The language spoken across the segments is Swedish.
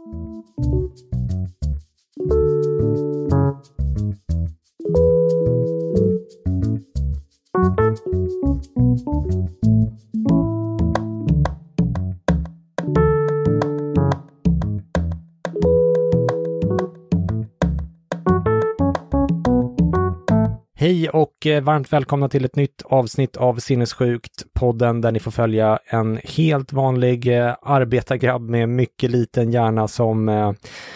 Hej och varmt välkomna till ett nytt avsnitt av Sinnessjukt-podden där ni får följa en helt vanlig arbetargrabb med mycket liten hjärna som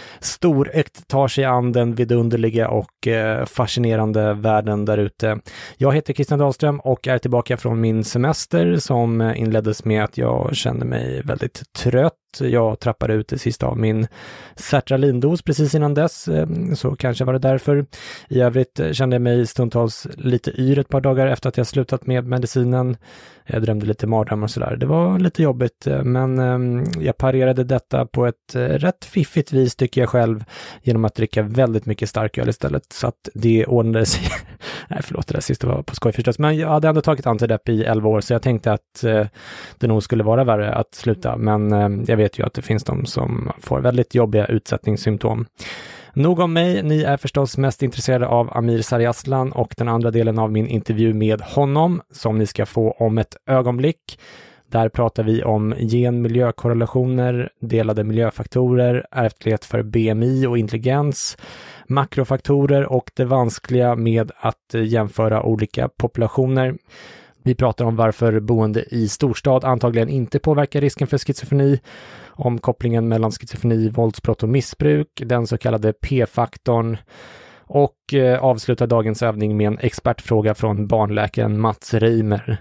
storögt tar sig an den vidunderliga och fascinerande världen där ute. Jag heter Christian Dahlström och är tillbaka från min semester som inleddes med att jag kände mig väldigt trött. Jag trappade ut det sista av min sertralindos precis innan dess, så kanske var det därför. I övrigt kände jag mig stundtals lite yr ett par dagar efter att jag slutat med medicinen. Jag drömde lite mardrömmar och sådär. Det var lite jobbigt, men jag parerade detta på ett rätt fiffigt vis tycker jag själv genom att dricka väldigt mycket starköl istället. Så att det ordnade sig. Nej, förlåt, det där sista var på skoj förstås. Men jag hade ändå tagit antidepp i 11 år så jag tänkte att det nog skulle vara värre att sluta. Men jag vet ju att det finns de som får väldigt jobbiga utsättningssymptom. Nog om mig, ni är förstås mest intresserade av Amir Sariaslan och den andra delen av min intervju med honom som ni ska få om ett ögonblick. Där pratar vi om gen-miljökorrelationer, delade miljöfaktorer, ärftlighet för BMI och intelligens, makrofaktorer och det vanskliga med att jämföra olika populationer. Vi pratar om varför boende i storstad antagligen inte påverkar risken för schizofreni, om kopplingen mellan schizofreni, våldsbrott och missbruk, den så kallade P-faktorn och avslutar dagens övning med en expertfråga från barnläkaren Mats Reimer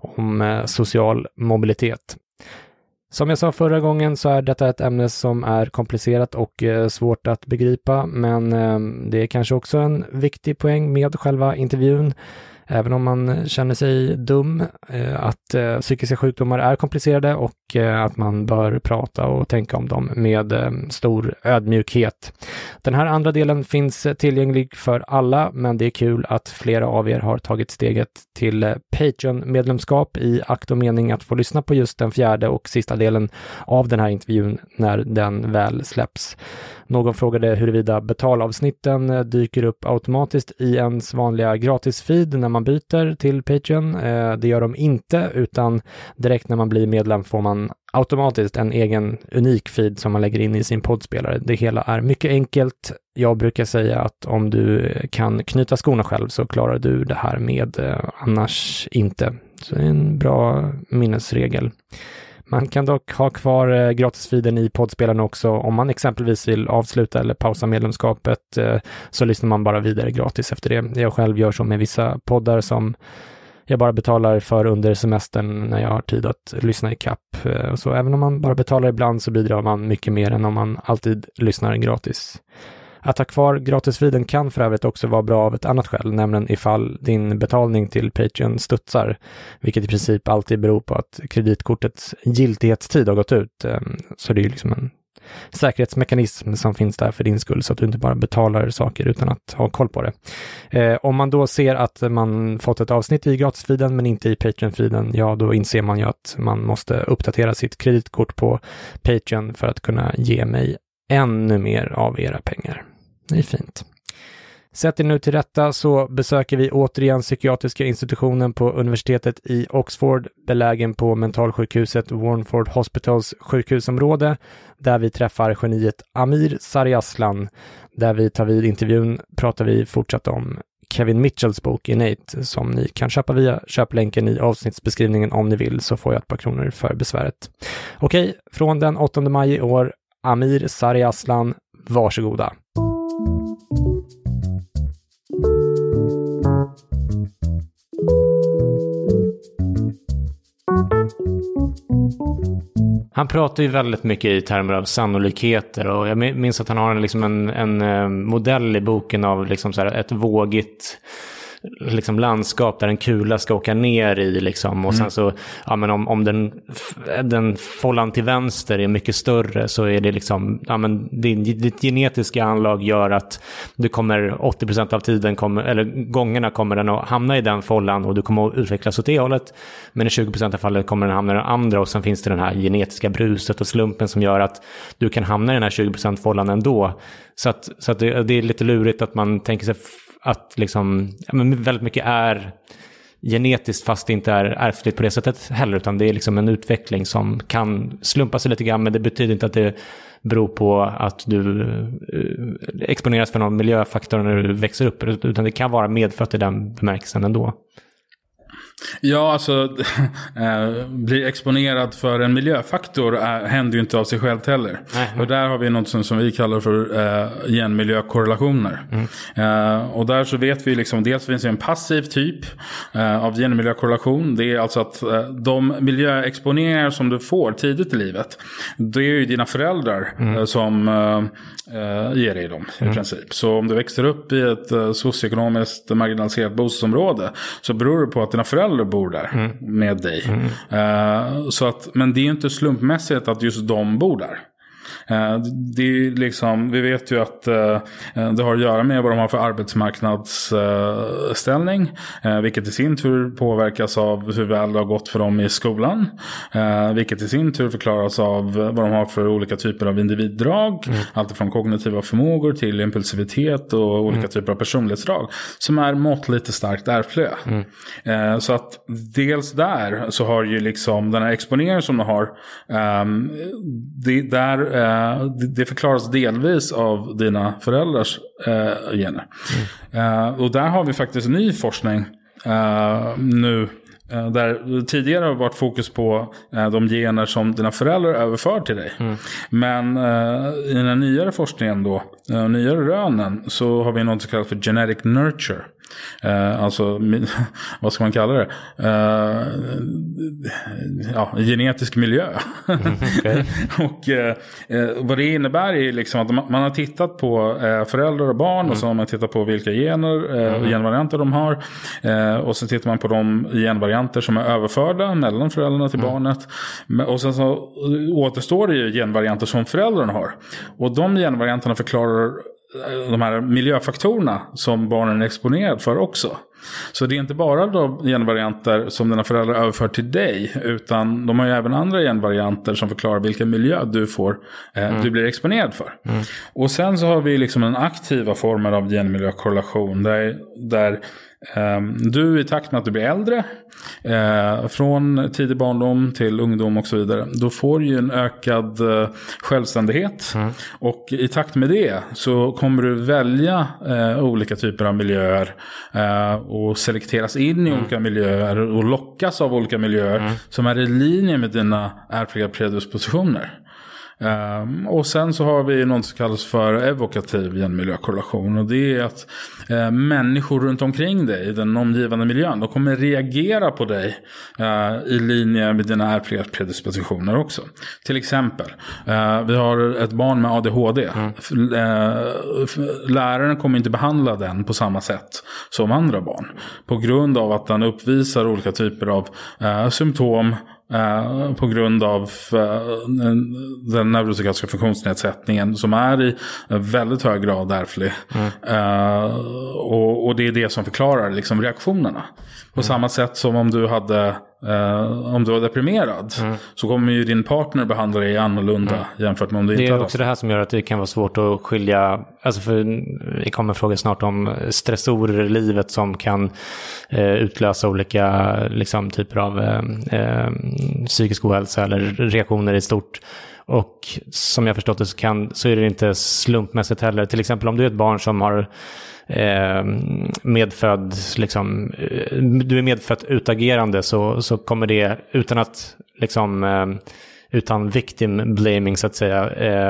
om social mobilitet. Som jag sa förra gången så är detta ett ämne som är komplicerat och svårt att begripa, men det är kanske också en viktig poäng med själva intervjun. Även om man känner sig dum, att psykiska sjukdomar är komplicerade och att man bör prata och tänka om dem med stor ödmjukhet. Den här andra delen finns tillgänglig för alla, men det är kul att flera av er har tagit steget till Patreon-medlemskap i akt och mening att få lyssna på just den fjärde och sista delen av den här intervjun när den väl släpps. Någon frågade huruvida betalavsnitten dyker upp automatiskt i ens vanliga gratisfeed när man byter till Patreon. Det gör de inte, utan direkt när man blir medlem får man automatiskt en egen unik feed som man lägger in i sin poddspelare. Det hela är mycket enkelt. Jag brukar säga att om du kan knyta skorna själv så klarar du det här med, annars inte. Så det är en bra minnesregel. Man kan dock ha kvar gratisfeeden i poddspelaren också om man exempelvis vill avsluta eller pausa medlemskapet, så lyssnar man bara vidare gratis efter det. Jag själv gör så med vissa poddar som jag bara betalar för under semestern när jag har tid att lyssna i kapp. Så även om man bara betalar ibland så bidrar man mycket mer än om man alltid lyssnar gratis. Att ha kvar gratisfeeden kan för övrigt också vara bra av ett annat skäl, nämligen ifall din betalning till Patreon studsar, vilket i princip alltid beror på att kreditkortets giltighetstid har gått ut. Så det är ju liksom en säkerhetsmekanism som finns där för din skull så att du inte bara betalar saker utan att ha koll på det. Om man då ser att man fått ett avsnitt i gratisfeeden men inte i Patreon-feeden, ja då inser man ju att man måste uppdatera sitt kreditkort på Patreon för att kunna ge mig ännu mer av era pengar. Det är fint. Sätt er nu till rätta så besöker vi återigen psykiatriska institutionen på universitetet i Oxford, belägen på mentalsjukhuset Warnford Hospitals sjukhusområde, där vi träffar geniet Amir Sariaslan. Där vi tar vid intervjun pratar vi fortsatt om Kevin Mitchells bok Innate som ni kan köpa via köplänken i avsnittsbeskrivningen om ni vill, så får jag ett par kronor för besväret. Okej, från den 8 maj i år, Amir Sariaslan, varsågoda. Han pratar ju väldigt mycket i termer av sannolikheter, och jag minns att han har en modell i boken av liksom så här ett vågigt liksom landskap där en kula ska åka ner i liksom, och sen så men om den follan till vänster är mycket större, så är det liksom ditt genetiska anlag gör att du kommer 80% av tiden gångerna kommer den att hamna i den follan och du kommer att utvecklas åt det hållet, men i 20% av fallet kommer den hamna i den andra, och sen finns det den här genetiska bruset och slumpen som gör att du kan hamna i den här 20% follan ändå. Så att det är lite lurigt att man tänker sig att liksom, väldigt mycket är genetiskt fast det inte är ärftligt på det sättet heller, utan det är liksom en utveckling som kan slumpa sig lite grann, men det betyder inte att det beror på att du exponeras för någon miljöfaktor när du växer upp, utan det kan vara medfött i den bemärkelsen ändå. Ja, alltså bli exponerad för en miljöfaktor händer ju inte av sig självt heller. Och där har vi något som vi kallar för genmiljökorrelationer. Och där så vet vi liksom, dels finns det en passiv typ av genmiljökorrelation. Det är alltså att de miljöexponeringar som du får tidigt i livet, det är ju dina föräldrar som ger dig dem i princip. Så om du växer upp i ett socioekonomiskt marginaliserat bostadsområde, så beror det på att dina föräldrar bor där med dig. Så att, men det är inte slumpmässigt att just de bor där. Det är liksom, vi vet ju att det har att göra med vad de har för arbetsmarknadsställning, vilket i sin tur påverkas av hur väl det har gått för dem i skolan, vilket i sin tur förklaras av vad de har för olika typer av individdrag, allt från kognitiva förmågor till impulsivitet och olika typer av personlighetsdrag som är måttligt starkt ärftliga. Så att dels där så har ju liksom den här exponeringen som de har, det förklaras delvis av dina föräldrars gener. Och där har vi faktiskt ny forskning nu, där tidigare har varit fokus på de gener som dina föräldrar överför till dig. Men i den nyare forskningen då, nyare rönen, så har vi något som kallas för genetic nurture. Alltså, vad ska man kalla det? Genetisk miljö. Och vad det innebär är liksom att man har tittat på föräldrar och barn, och så har man tittat på vilka gener och genvarianter de har, och så tittar man på de genvarianter som är överförda mellan föräldrarna till barnet, och sen så återstår det ju genvarianter som föräldrarna har, och de genvarianterna förklarar de här miljöfaktorerna som barnen är exponerade för också. Så det är inte bara de genvarianter som dina föräldrar överför till dig, utan de har ju även andra genvarianter som förklarar vilken miljö du får, du blir exponerad för. Och sen så har vi liksom den aktiva formen av genmiljökorrelation där du i takt med att du blir äldre, från tidig barndom till ungdom och så vidare, då får du ju en ökad självständighet, och i takt med det så kommer du välja olika typer av miljöer och selekteras in i olika miljöer och lockas av olika miljöer som är i linje med dina ärftliga predispositioner. Och sen så har vi något som kallas för evokativ genmiljökorrelation, och det är att människor runt omkring dig i den omgivande miljön, de kommer reagera på dig i linje med dina ärftliga predispositioner också. Till exempel, vi har ett barn med ADHD. Läraren kommer inte behandla den på samma sätt som andra barn, på grund av att den uppvisar olika typer av symptom, på grund av den neuropsykiatriska funktionsnedsättningen som är i väldigt hög grad ärftlig. Och det är det som förklarar liksom reaktionerna. På samma sätt som om du var deprimerad, så kommer ju din partner behandla dig annorlunda jämfört med om du inte hade. Det är också det här som gör att det kan vara svårt att skilja, alltså för vi kommer fråga snart om stressorer i livet som kan utlösa olika liksom, typer av psykisk ohälsa eller reaktioner i stort. Och som jag förstått det så är det inte slumpmässigt heller. Till exempel om du är ett barn som har medfödd liksom, du är medfött utagerande, så kommer det utan att liksom, utan victim blaming så att säga,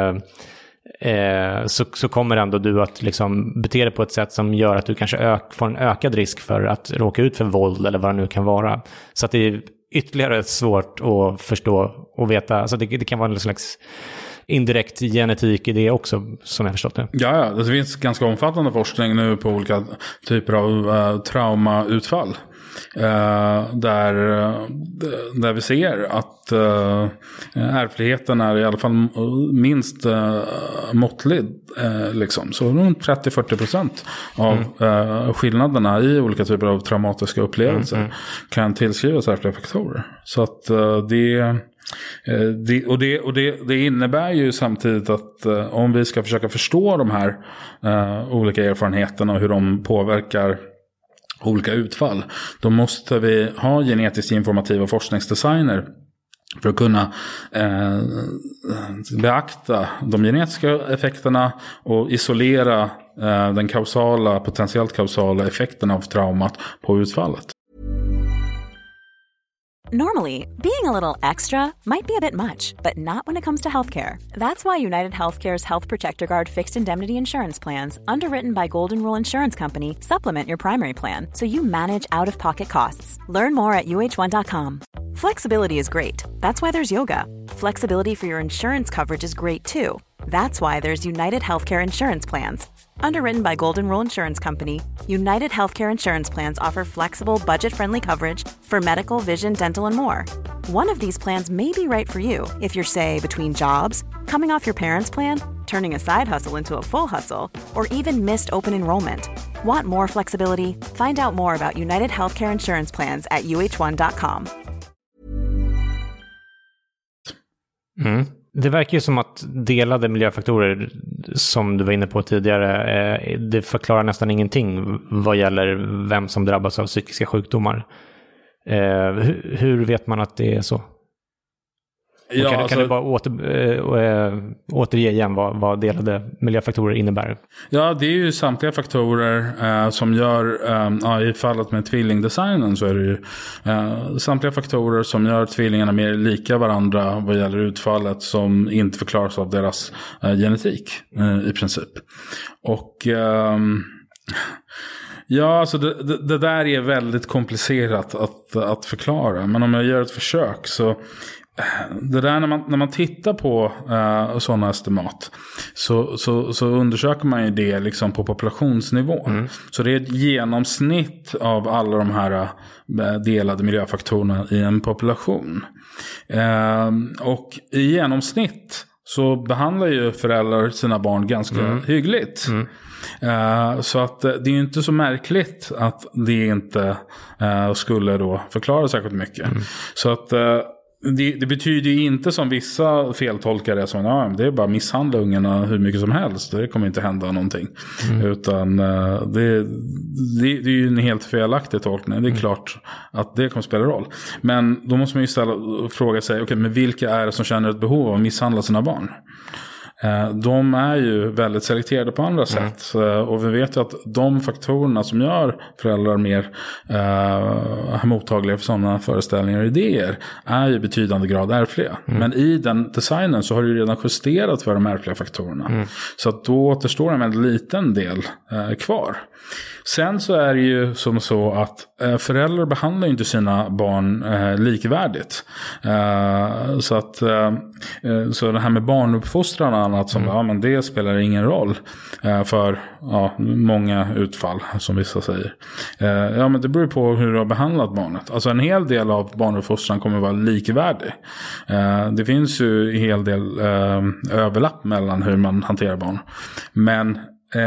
så kommer ändå du att liksom bete dig på ett sätt som gör att du kanske får en ökad risk för att råka ut för våld eller vad det nu kan vara. Så att det är ytterligare svårt att förstå och veta. Alltså det kan vara en slags indirekt genetik i det också, som jag förstått det. Ja, det finns ganska omfattande forskning nu på olika typer av traumautfall. Där vi ser att ärftligheten är i alla fall minst måttlig. Liksom. Så runt 30-40% av skillnaderna i olika typer av traumatiska upplevelser kan tillskrivas ärftliga faktorer. Så att det innebär ju samtidigt att om vi ska försöka förstå de här olika erfarenheterna och hur de påverkar olika utfall, då måste vi ha genetiskt informativa forskningsdesigner för att kunna beakta de genetiska effekterna och isolera den potentiellt kausala effekten av traumat på utfallet. Normally, being a little extra might be a bit much, but not when it comes to healthcare. That's why United Healthcare's Health Protector Guard fixed indemnity insurance plans, underwritten by Golden Rule Insurance Company, supplement your primary plan so you manage out-of-pocket costs. Learn more at uh1.com. Flexibility is great. That's why there's yoga. Flexibility for your insurance coverage is great too. That's why there's United Healthcare Insurance Plans. Underwritten by Golden Rule Insurance Company, United Healthcare Insurance Plans offer flexible, budget-friendly coverage for medical, vision, dental, and more. One of these plans may be right for you if you're, say, between jobs, coming off your parents' plan, turning a side hustle into a full hustle, or even missed open enrollment. Want more flexibility? Find out more about United Healthcare Insurance Plans at uh1.com. Det verkar ju som att delade miljöfaktorer, som du var inne på tidigare, det förklarar nästan ingenting vad gäller vem som drabbas av psykiska sjukdomar. Hur vet man att det är så? Ja, kan du bara återge igen vad delade miljöfaktorer innebär? Ja, det är ju samtliga faktorer som gör, i fallet med tvillingdesignen så är det ju samtliga faktorer som gör tvillingarna mer lika varandra vad gäller utfallet, som inte förklaras av deras genetik i princip. Och ja, alltså det där är väldigt komplicerat att förklara, men om jag gör ett försök så det där när man tittar på sådana estimat så undersöker man ju det liksom på populationsnivå. Så det är ett genomsnitt av alla de här delade miljöfaktorerna i en population. Och i genomsnitt så behandlar ju föräldrar sina barn ganska hyggligt. Så att det är ju inte så märkligt att det inte skulle då förklara särskilt mycket. Så att det betyder ju inte som vissa feltolkare som det är bara misshandla ungarna hur mycket som helst. Det kommer inte hända någonting. Utan det är ju en helt felaktig tolkning. Det är klart att det kommer spela roll. Men då måste man ju fråga sig, okej, men vilka är det som känner ett behov av att misshandla sina barn? De är ju väldigt selekterade på andra sätt. Och vi vet ju att de faktorerna som gör föräldrar mer mottagliga för sådana föreställningar och idéer är ju i betydande grad ärftliga. Men i den designen så har du ju redan justerat för de ärftliga faktorerna. Så att då återstår en väldigt liten del kvar. Sen så är det ju som så att föräldrar behandlar inte sina barn likvärdigt. Så att så det här med barnuppfostran och annat som men det spelar ingen roll för många utfall som vissa säger. Men det beror på hur du har behandlat barnet. Alltså en hel del av barnuppfostran kommer att vara likvärdig. Det finns ju en hel del överlapp mellan hur man hanterar barn. Men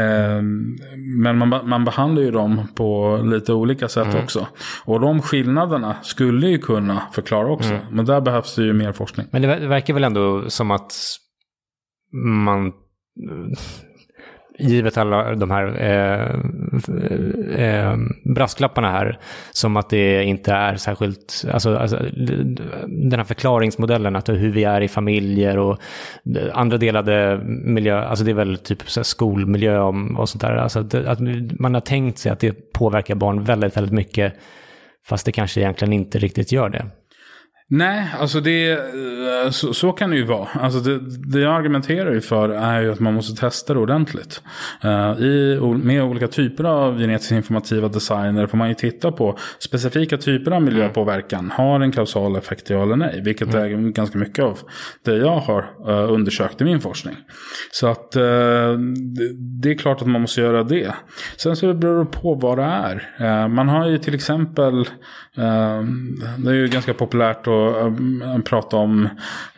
man behandlar ju dem på lite olika sätt också. Och de skillnaderna skulle ju kunna förklara också. Men där behövs det ju mer forskning. Men det verkar väl ändå som att man, givet alla de här brasklapparna här, som att det inte är särskilt, alltså den här förklaringsmodellen att hur vi är i familjer och andra delade miljö, alltså det är väl typ så här skolmiljö och sånt där, alltså att man har tänkt sig att det påverkar barn väldigt, väldigt mycket, fast det kanske egentligen inte riktigt gör det. Nej, alltså så kan det ju vara. Alltså det jag argumenterar ju för är ju att man måste testa det ordentligt. Med olika typer av genetiskt informativa designer får man ju titta på specifika typer av miljöpåverkan. Har en kausal effekt, ja eller nej? Vilket är ganska mycket av det jag har undersökt i min forskning. Så att det är klart att man måste göra det. Sen så beror det på vad det är. Man har ju till exempel, det är ju ganska populärt att prata om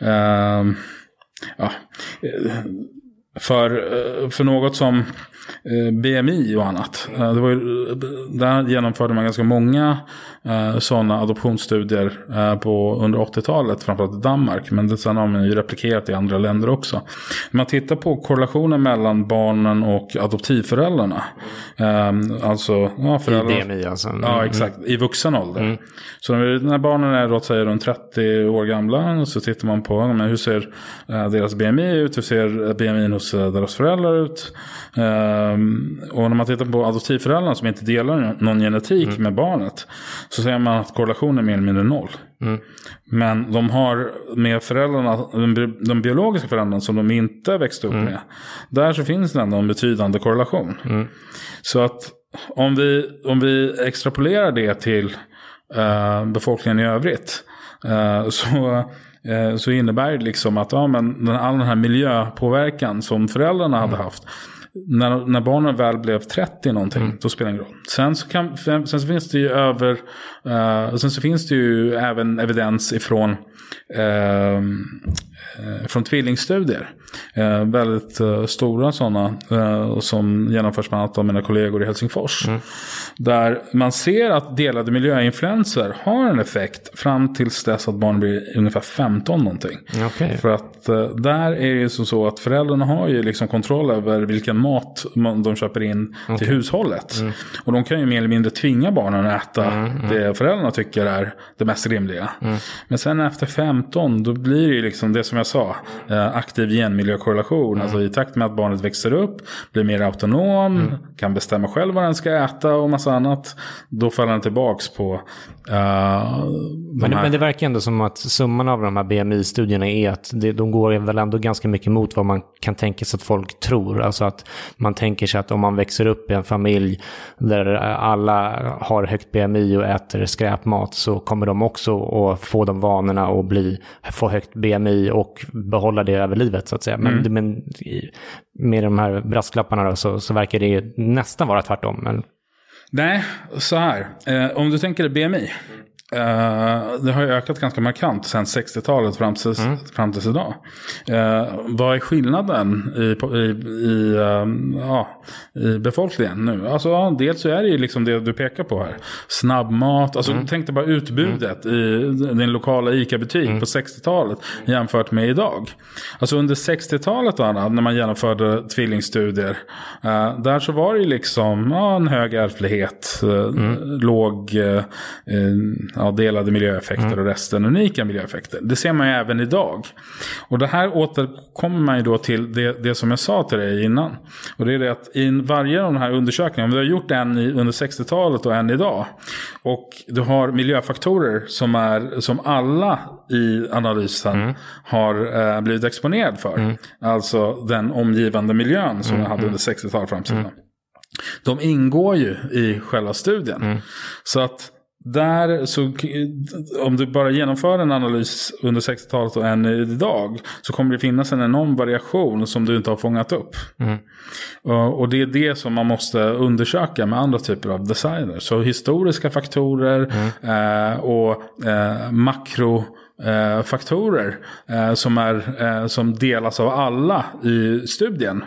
för något som BMI och annat. Där genomförde man ganska många sådana adoptionsstudier under 80-talet, framförallt i Danmark, men sen har man ju replikerat i andra länder också. Man tittar på korrelationen mellan barnen och adoptivföräldrarna. Alltså föräldrar, i BMI alltså. Ja, exakt, i vuxen ålder. Så när barnen är runt 30 år gamla, så tittar man på hur ser deras BMI ut, hur ser BMI hos deras föräldrar ut. Och när man tittar på adoptivföräldrarna som inte delar någon genetik med barnet, så ser man att korrelationen är mer eller mindre 0. Men de har med föräldrarna, de biologiska föräldrarna som de inte växte upp med, där så finns det ändå en betydande korrelation. Så att om vi extrapolerar det till befolkningen i övrigt, så innebär det liksom att all den här miljöpåverkan som föräldrarna hade haft, när barnen väl blev 30 någonting, då spelar det ingen roll. Sen så finns det ju sen så finns det ju även evidens ifrån från tvillingstudier. Väldigt stora sådana som genomförs bland annat av mina kollegor i Helsingfors. Där man ser att delade miljöinfluenser har en effekt fram tills dess att barn blir ungefär 15 någonting. Okay. För att där är det ju så att föräldrarna har ju liksom kontroll över vilken mat de köper in till hushållet. Och de kan ju mer eller mindre tvinga barnen att äta det föräldrarna tycker är det mest rimliga. Men sen efter 15, då blir det ju liksom det som jag sa, aktiv genmiljökorrelation. Alltså i takt med att barnet växer upp, blir mer autonom, kan bestämma själv vad den ska äta och massa annat, då faller den tillbaks på men det verkar ändå som att summan av de här BMI-studierna är att de går väl ändå ganska mycket mot vad man kan tänka sig att folk tror. Alltså att man tänker sig att om man växer upp i en familj där alla har högt BMI och äter skräpmat, så kommer de också att få de vanorna och få högt BMI och behålla det över livet så att säga. Men med de här brasklapparna då, så verkar det nästan vara tvärtom. Men... Nej, så här. Om du tänker BMI, det har ju ökat ganska markant sedan 60-talet fram till idag. Vad är skillnaden i befolkningen nu? Alltså dels så är det ju liksom det du pekar på här. Snabbmat, alltså tänk dig bara utbudet i din lokala ICA-butik på 60-talet jämfört med idag. Alltså under 60-talet när man genomförde tvillingstudier, där så var det ju liksom en hög ärftlighet, låg delade miljöeffekter och resten unika miljöeffekter. Det ser man ju även idag. Och det här återkommer man ju då till det som jag sa till dig innan. Och det är det att i varje av de här undersökningarna, om du har gjort en under 60-talet och en idag, och du har miljöfaktorer som alla i analysen har blivit exponerad för. Alltså den omgivande miljön som jag hade under 60-talet framsidan. De ingår ju i själva studien. Så att om du bara genomför en analys under 60-talet och en idag, så kommer det finnas en enorm variation som du inte har fångat upp. Och det är det som man måste undersöka med andra typer av designer. Så historiska faktorer och makrofaktorer som delas av alla i studien.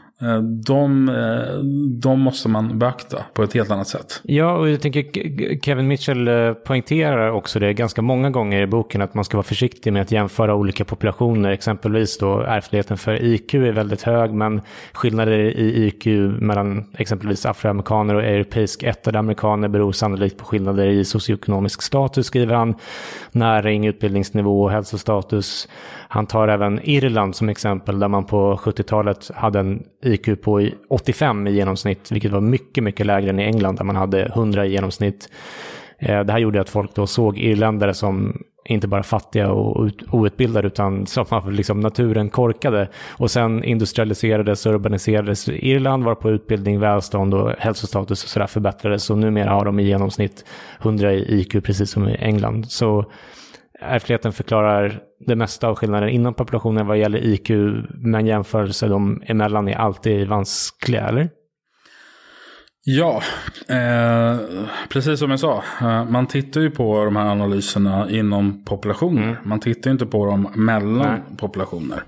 De måste man beakta på ett helt annat sätt. Ja, och jag tänker Kevin Mitchell poängterar också det ganska många gånger i boken, att man ska vara försiktig med att jämföra olika populationer. Exempelvis då ärftligheten för IQ är väldigt hög, men skillnader i IQ mellan exempelvis afroamerikaner och europeisk ättade amerikaner beror sannolikt på skillnader i socioekonomisk status, skriver han, näring, utbildningsnivå och hälsostatus. Han tar även Irland som exempel, där man på 70-talet hade en IQ på 85 i genomsnitt, vilket var mycket, mycket lägre än i England där man hade 100 i genomsnitt. Det här gjorde att folk då såg irländare som inte bara fattiga och outbildade, utan som liksom naturen korkade. Och sen industrialiserades och urbaniserades. Irland var på utbildning, välstånd och hälsostatus och sådär förbättrades. Och numera har de i genomsnitt 100 i IQ, precis som i England. Så ärftligheten förklarar det mesta av skillnaden inom populationen vad gäller IQ, men jämförelse de emellan är alltid vanskliga, eller? Ja, precis som jag sa. Man tittar ju på de här analyserna inom populationer. Man tittar ju inte på dem mellan populationer.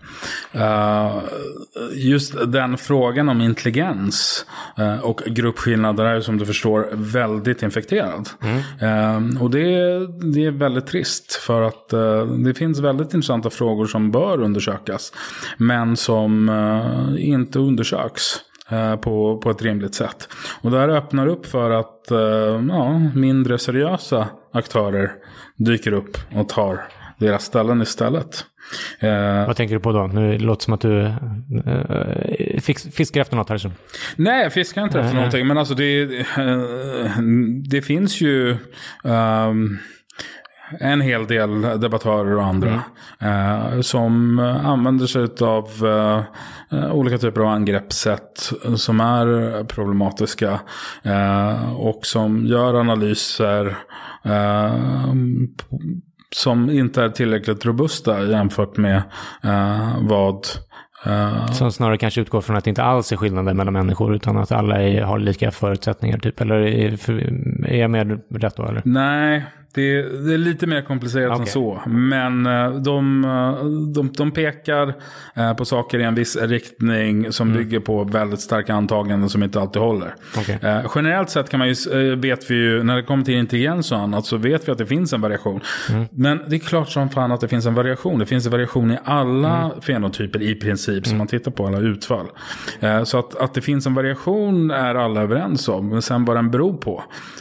Just den frågan om intelligens och gruppskillnader är, som du förstår, väldigt infekterad. Och det är väldigt trist, för att det finns väldigt intressanta frågor som bör undersökas, men som inte undersöks på ett rimligt sätt. Och det här öppnar upp för att mindre seriösa aktörer dyker upp och tar deras ställen istället. Vad tänker du på då? Nu låter det som att du fiskar efter något här. Nej, jag fiskar inte efter någonting. Men alltså det finns ju en hel del debattörer och andra som använder sig av olika typer av angreppssätt som är problematiska och som gör analyser som inte är tillräckligt robusta jämfört med vad... Som snarare kanske utgår från att det inte alls är skillnader mellan människor, utan att alla har lika förutsättningar typ, eller är jag med rätt då, eller? Nej, det är lite mer komplicerat än så. Men de pekar på saker i en viss riktning som bygger på väldigt starka antaganden som inte alltid håller. Generellt sett kan man vet vi ju, när det kommer till intelligens och annat, så vet vi att det finns en variation. Men det är klart som fan att det finns en variation. Det finns en variation i alla fenotyper i princip som man tittar på, alla utfall. Så att det finns en variation är alla överens om. Men sen vad den beror på.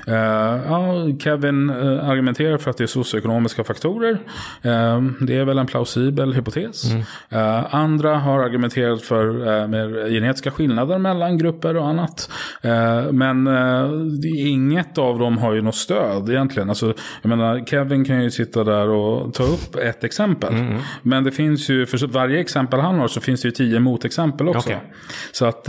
Kevin argumenterar för att det är socioekonomiska faktorer. Det är väl en plausibel hypotes. Andra har argumenterat för mer genetiska skillnader mellan grupper och annat. Men inget av dem har ju något stöd egentligen. Alltså, jag menar, Kevin kan ju sitta där och ta upp ett exempel. Men det finns ju, för varje exempel han har så finns det ju 10 motexempel också. Så att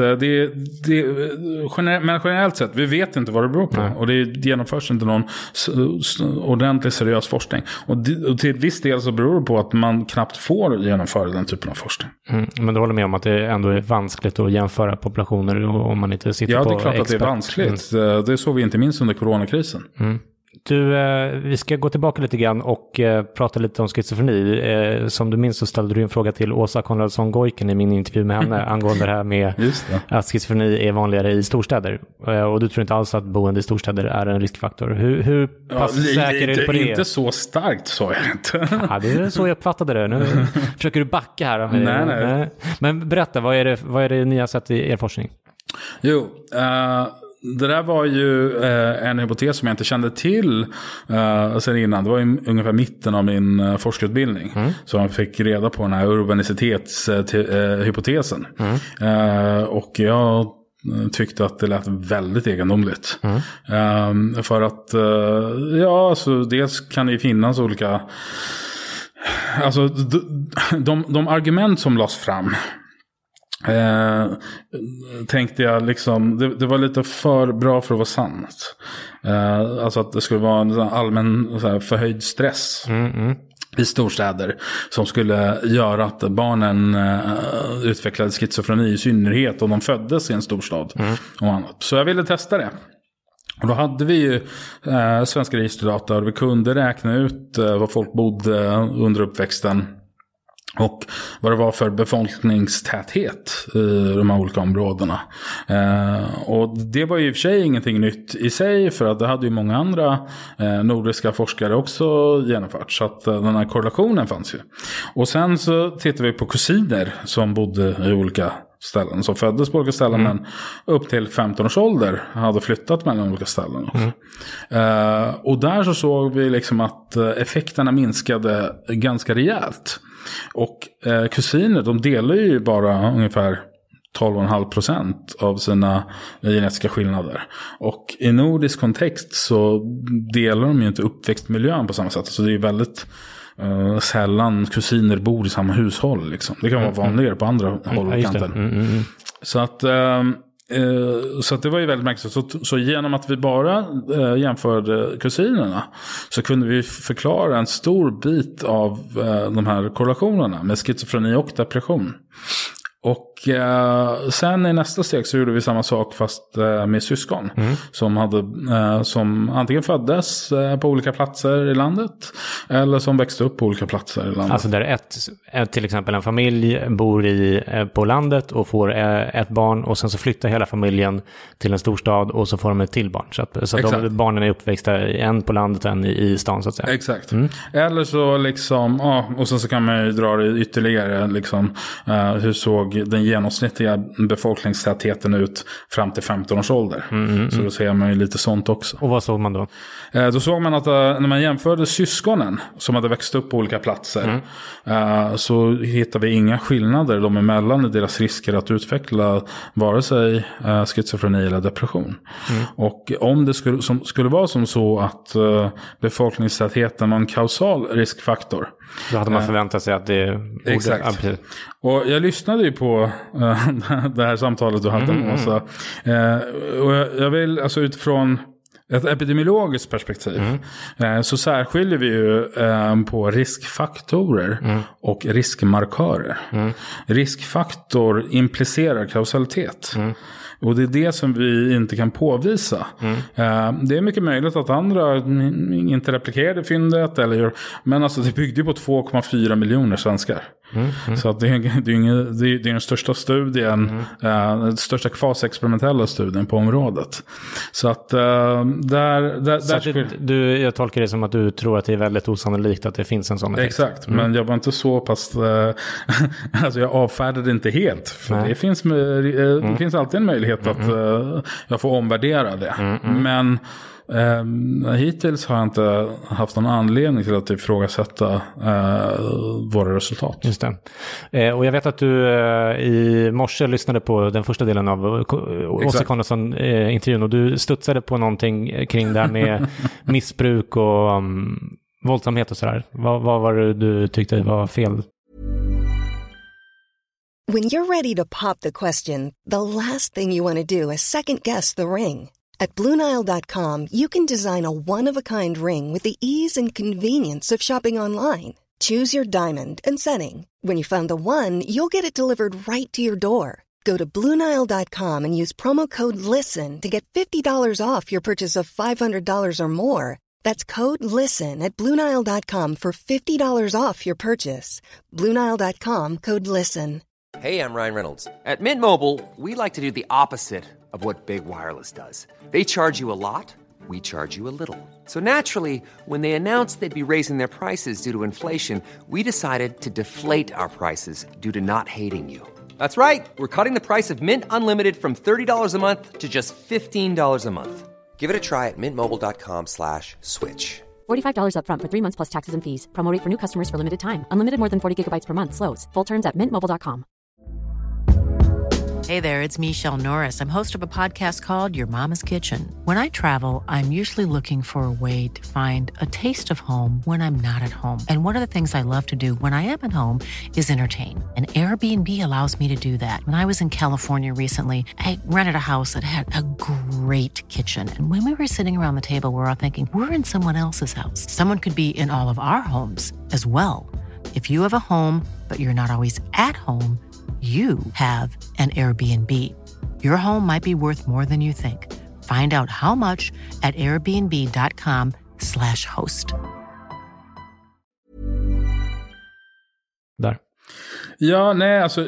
men generellt sett, vi vet inte vad det beror på. Och det genomförs inte någon ordentlig seriös forskning. Och till viss del så beror det på att man knappt får genomföra den typen av forskning. Men du håller med om att det ändå är vanskligt att jämföra populationer om man inte sitter på expert? Ja, det är klart att det är vanskligt. Det såg vi inte minst under coronakrisen. Du, vi ska gå tillbaka lite grann och prata lite om schizofreni. Som du minns så ställde du en fråga till Åsa Konradsson-Goiken i min intervju med henne angående det här med att schizofreni är vanligare i storstäder. Och du tror inte alls att boende i storstäder är en riskfaktor. Hur pass säker är du på det? Inte så starkt, så är det inte. Ja, det är så jag uppfattade det. Nu försöker du backa här. Nej. Men berätta, vad är det ni har sett i er forskning? Jo, det där var ju en hypotes som jag inte kände till sen innan. Det var ju ungefär mitten av min forskarutbildning som jag fick reda på den här urbanitetshypotesen. Och jag tyckte att det lät väldigt egendomligt. För att alltså dels kan det ju finnas olika, alltså de argument som lades fram, tänkte jag liksom, det var lite för bra för att vara sant. Alltså att det skulle vara en allmän så här, förhöjd stress i storstäder som skulle göra att barnen utvecklade schizofreni i synnerhet om de föddes i en storstad och annat. Så jag ville testa det. Och då hade vi ju svenska registerdata och vi kunde räkna ut vad folk bodde under uppväxten och vad det var för befolkningstäthet i de här olika områdena. Och det var ju i och för sig ingenting nytt i sig, för att det hade ju många andra nordiska forskare också genomfört. Så att den här korrelationen fanns ju. Och sen så tittade vi på kusiner som bodde i olika ställen, som föddes på olika ställen men upp till 15 års ålder hade flyttat mellan olika ställen också. Och där så såg vi liksom att effekterna minskade ganska rejält. Och kusiner, de delar ju bara ungefär 12,5% av sina genetiska skillnader. Och i nordisk kontext så delar de ju inte uppväxtmiljön på samma sätt. Så det är väldigt sällan kusiner bor i samma hushåll. Liksom. Det kan vara vanligare på andra håll och kanter. Så att det var ju väldigt märkligt. Så genom att vi bara jämförde kusinerna så kunde vi förklara en stor bit av de här korrelationerna med schizofreni och depression. Och sen i nästa steg så gjorde vi samma sak fast med syskon som antingen föddes på olika platser i landet eller som växte upp på olika platser i landet. Alltså där till exempel en familj bor på landet och får ett barn och sen så flyttar hela familjen till en storstad och så får de ett till barn. Så att barnen är uppväxta en på landet och en i stan så att säga. Exakt. Eller så liksom, och sen så kan man ju dra det ytterligare liksom, hur såg den genomsnittliga befolkningstätheten ut fram till 15 års ålder. Så då ser man ju lite sånt också. Och vad såg man då? Då såg man att när man jämförde syskonen som hade växt upp på olika platser så hittade vi inga skillnader de emellan i deras risker att utveckla vare sig schizofreni eller depression. Och om det skulle vara som så att befolkningstätheten var en kausal riskfaktor, då hade man förväntat sig att det borde... Exakt. Och jag lyssnade ju på det här samtalet du hade med oss. Och jag vill alltså utifrån ett epidemiologiskt perspektiv så särskiljer vi ju på riskfaktorer och riskmarkörer. Riskfaktor implicerar kausalitet. Och det är det som vi inte kan påvisa. Det är mycket möjligt att andra inte replikerade fyndet. Men alltså det byggde ju på 2,4 miljoner svenskar. Så att det är den största studien, den största kvasexperimentella studien på området. Så att jag tolkar det som att du tror att det är väldigt osannolikt att det finns en sån effekt. Exakt, men jag var inte så pass alltså jag avfärdade inte helt. För det finns alltid en möjlighet att jag får omvärdera det. Men hittills har jag inte haft någon anledning till att ifrågasätta våra resultat. Just det. Och jag vet att du i morse lyssnade på den första delen av Åsa Conradsson-intervjun och du studsade på någonting kring det här med missbruk och våldsamhet och sådär. Vad var det du tyckte var fel? When you're ready to pop the question, the last thing you want to do is second guess the ring. At BlueNile.com, you can design a one-of-a-kind ring with the ease and convenience of shopping online. Choose your diamond and setting. When you find the one, you'll get it delivered right to your door. Go to BlueNile.com and use promo code LISTEN to get $50 off your purchase of $500 or more. That's code LISTEN at BlueNile.com for $50 off your purchase. BlueNile.com, code LISTEN. Hey, I'm Ryan Reynolds. At Mint Mobile, we like to do the opposite of what Big Wireless does. They charge you a lot, we charge you a little. So naturally, when they announced they'd be raising their prices due to inflation, we decided to deflate our prices due to not hating you. That's right. We're cutting the price of Mint Unlimited from $30 a month to just $15 a month. Give it a try at mintmobile.com/switch. $45 up front for 3 months plus taxes and fees. Promo rate for new customers for limited time. Unlimited more than 40 gigabytes per month. Slows full terms at mintmobile.com. Hey there, it's Michelle Norris. I'm host of a podcast called Your Mama's Kitchen. When I travel, I'm usually looking for a way to find a taste of home when I'm not at home. And one of the things I love to do when I am at home is entertain. And Airbnb allows me to do that. When I was in California recently, I rented a house that had a great kitchen. And when we were sitting around the table, we were all thinking, we're in someone else's house. Someone could be in all of our homes as well. If you have a home, but you're not always at home, you have an Airbnb. Your home might be worth more than you think. Find out how much at airbnb.com/host. Där. Ja, nej, alltså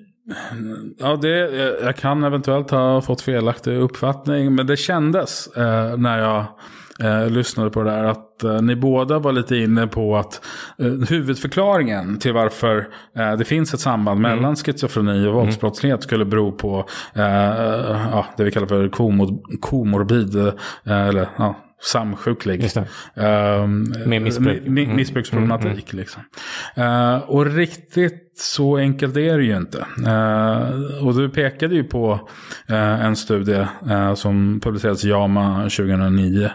jag kan eventuellt ha fått felaktig uppfattning, men det kändes när jag lyssnade på det där att ni båda var lite inne på att huvudförklaringen till varför det finns ett samband mellan schizofreni och våldsbrottslighet skulle bero på det vi kallar för komorbid eller samsjuklig med missbruk. Missbruksproblematik liksom. Och riktigt så enkelt är det ju inte. Och du pekade ju på en studie som publicerades i JAMA 2009.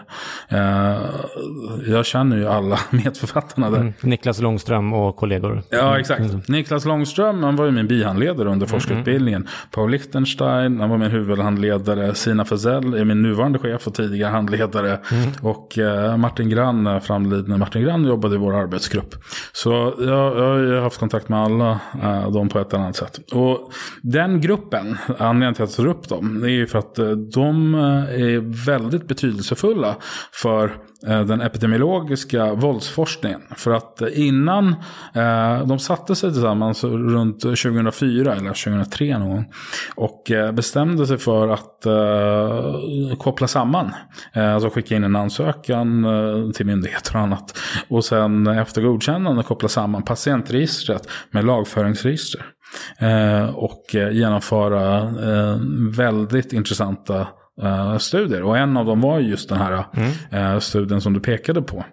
Jag känner ju alla medförfattarna där. Niklas Långström och kollegor. Ja, exakt. Niklas Långström, han var ju min bihandledare under forskarutbildningen. Paul Lichtenstein, han var min huvudhandledare. Sina Fazell är min nuvarande chef och tidigare handledare. Och Martin Grann, framlidne Martin Grann, jobbade i vår arbetsgrupp. Så jag har haft kontakt med alla dem på ett eller annat sätt. Och den gruppen, anledningen till att jag tar upp dem, det är ju för att de är väldigt betydelsefulla för den epidemiologiska våldsforskningen. För att innan de satte sig tillsammans runt 2004 eller 2003 någon gång och bestämde sig för att koppla samman. Alltså skicka in en ansökan till myndigheter och annat. Och sen efter godkännande koppla samman patientregistret med lagföringsregister. Och genomföra väldigt intressanta studier. Och en av dem var just den här studien som du pekade på.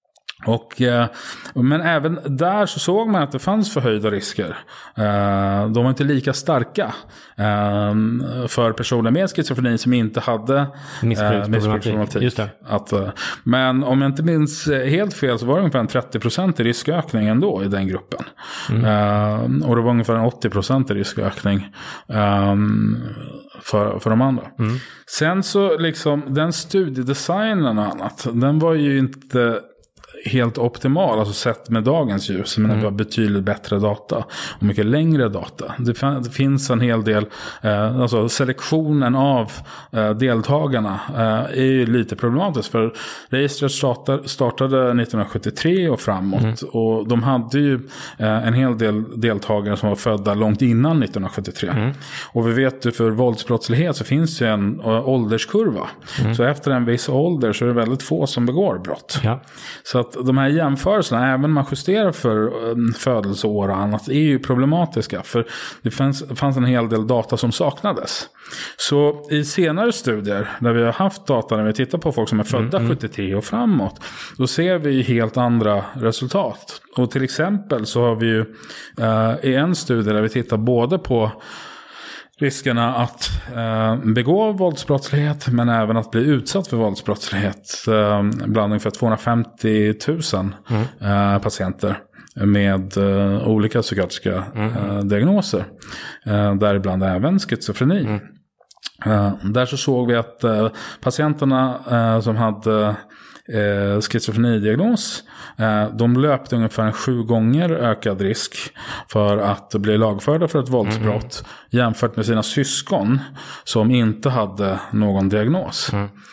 Men även där så såg man att det fanns förhöjda risker. De var inte lika starka för personer med schizofreni som inte hade missbruksproblematik. Just det. Men om jag inte minns helt fel så var det ungefär en 30% i riskökning ändå i den gruppen. Och det var ungefär en 80% i riskökning för de andra. Sen så liksom den studiedesignen och annat, den var ju inte helt optimal, alltså sett med dagens ljus, men det var betydligt bättre data och mycket längre data. Det finns en hel del, alltså selektionen av deltagarna är ju lite problematisk, för registret startade 1973 och framåt, och de hade ju en hel del deltagare som var födda långt innan 1973. Och vi vet ju för våldsbrottslighet så finns det en ålderskurva. Så efter en viss ålder så är det väldigt få som begår brott. Ja. Så att de här jämförelserna, även om man justerar för födelseår och annat, är ju problematiska. För det fanns en hel del data som saknades. Så i senare studier, där vi har haft data när vi tittar på folk som är födda 73 och framåt, då ser vi helt andra resultat. Och till exempel så har vi ju i en studie där vi tittar både på riskerna att begå våldsbrottslighet, men även att bli utsatt för våldsbrottslighet bland ungefär 250 000 patienter med olika psykiatriska diagnoser, däribland även schizofreni. Där så såg vi att patienterna som hade schizofrenidiagnos, de löpte ungefär 7 gånger ökad risk för att bli lagförda för ett våldsbrott jämfört med sina syskon som inte hade någon diagnos.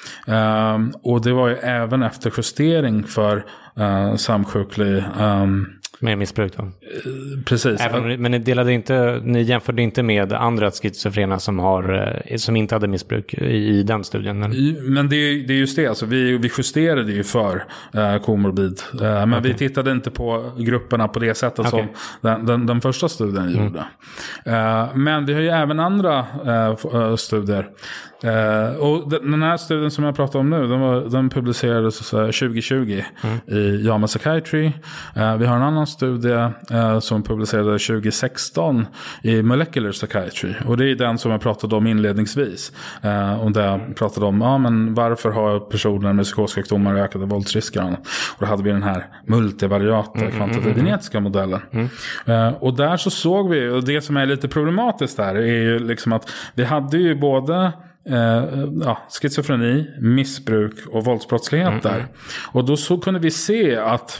Och det var ju även efter justering för samsjuklig med missbruk då. Precis. Men ni jämförde inte med andra schizofrena som inte hade missbruk i den studien? Eller? Men det är just det. Alltså vi justerade ju för komorbid. Men vi tittade inte på grupperna på det sättet som den första studien gjorde. Men vi har ju även andra studier. Och den här studien som jag pratar om nu, den publicerades 2020 i JAMA Psychiatry. Vi har en annan studie som publicerades 2016 i Molecular Psychiatry. Och det är den som jag pratade om inledningsvis. Och där jag pratade om men varför har personer med psykossjukdomar ökade våldsrisker? Och då hade vi den här multivariata kvantitativa genetiska modellen. Och där så såg vi, och det som är lite problematiskt där är ju liksom att vi hade ju både schizofreni, missbruk och våldsbrottslighet där. Och då så kunde vi se att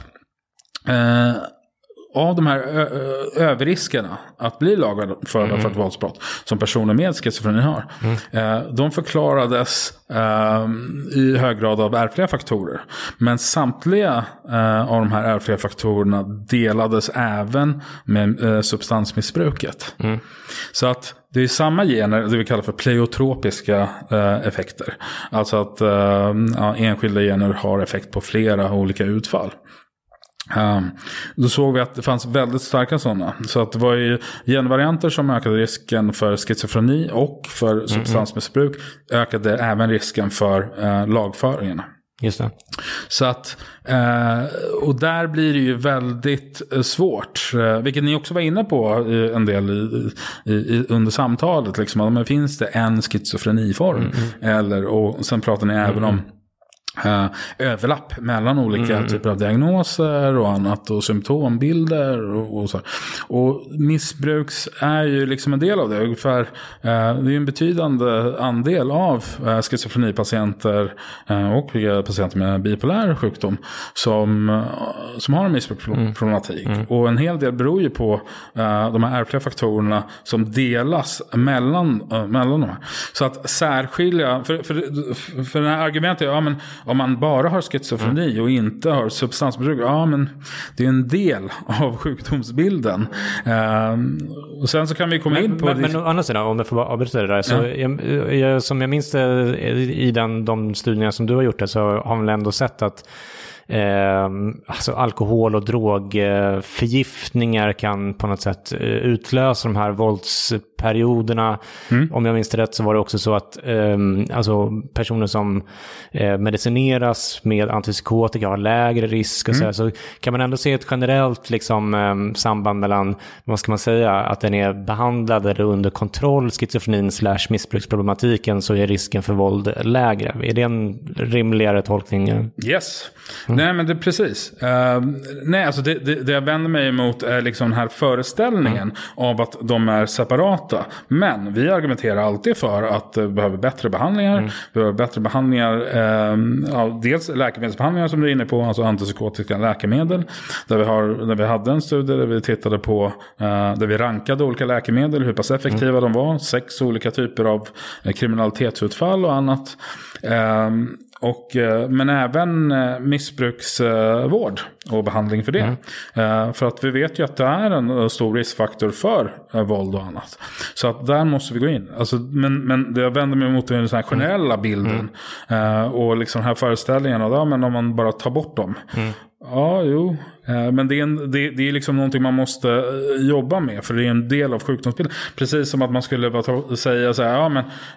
av de här överriskerna att bli lagförda för ett våldsbrott som personer med schizofreni har, de förklarades i hög grad av ärftliga faktorer. Men samtliga av de här ärftliga faktorerna delades även med substansmissbruket. Så att det är samma gener, det vi kallar för pleiotropiska effekter. Alltså att enskilda gener har effekt på flera olika utfall. Då såg vi att det fanns väldigt starka sådana. Så att det var ju genvarianter som ökade risken för schizofreni och för substansmissbruk, ökade även risken för lagföringarna. Just det. Så att, och där blir det ju väldigt svårt, vilket ni också var inne på en del under samtalet, liksom, men finns det en schizofreniform? Eller, och sen pratar ni även om överlapp mellan olika typer av diagnoser och annat, och symptombilder och så. Och missbruks är ju liksom en del av det. Ungefär, det är en betydande andel av schizofrenipatienter och patienter med bipolär sjukdom som har en missbruksproblematik. Och en hel del beror ju på de här ärftliga faktorerna som delas mellan de här. Så att särskilja, för den här argumentet, ja, men om man bara har schizofreni och inte har substansmissbruk, ja, men det är en del av sjukdomsbilden. Och sen så kan vi komma in på... Men å andra sidan, om jag får bara avbryta det där, så som jag minns det, i de studierna som du har gjort, så har man ändå sett att alltså alkohol- och drogförgiftningar kan på något sätt utlösa de här våldsperioderna. Om jag minns det rätt så var det också så att alltså personer som medicineras med antipsykotika har lägre risk och så kan man ändå se ett generellt liksom samband mellan, vad ska man säga, att den är behandlad eller under kontroll, schizofrenin / missbruksproblematiken, så är risken för våld lägre. Är det en rimligare tolkning? Yes. Nej, men det är precis. Nej, alltså det jag vänder mig emot är liksom den här föreställningen av att de är separata. Men vi argumenterar alltid för att vi behöver bättre behandlingar. Vi behöver bättre behandlingar, dels läkemedelsbehandlingar som du är inne på, alltså antipsykotiska läkemedel. Där vi hade en studie där vi tittade på, där vi rankade olika läkemedel, hur pass effektiva de var. 6 olika typer av kriminalitetsutfall och annat. Men även missbruksvård och behandling för det. För att vi vet ju att det är en stor riskfaktor för våld och annat. Så att där måste vi gå in. Alltså, men det jag vänder mig mot den här generella bilden. Och liksom den här föreställningen av, men om man bara tar bort dem. Ja, jo. Men det är liksom någonting man måste jobba med, för det är en del av sjukdomsbilden. Precis som att man skulle bara säga så här,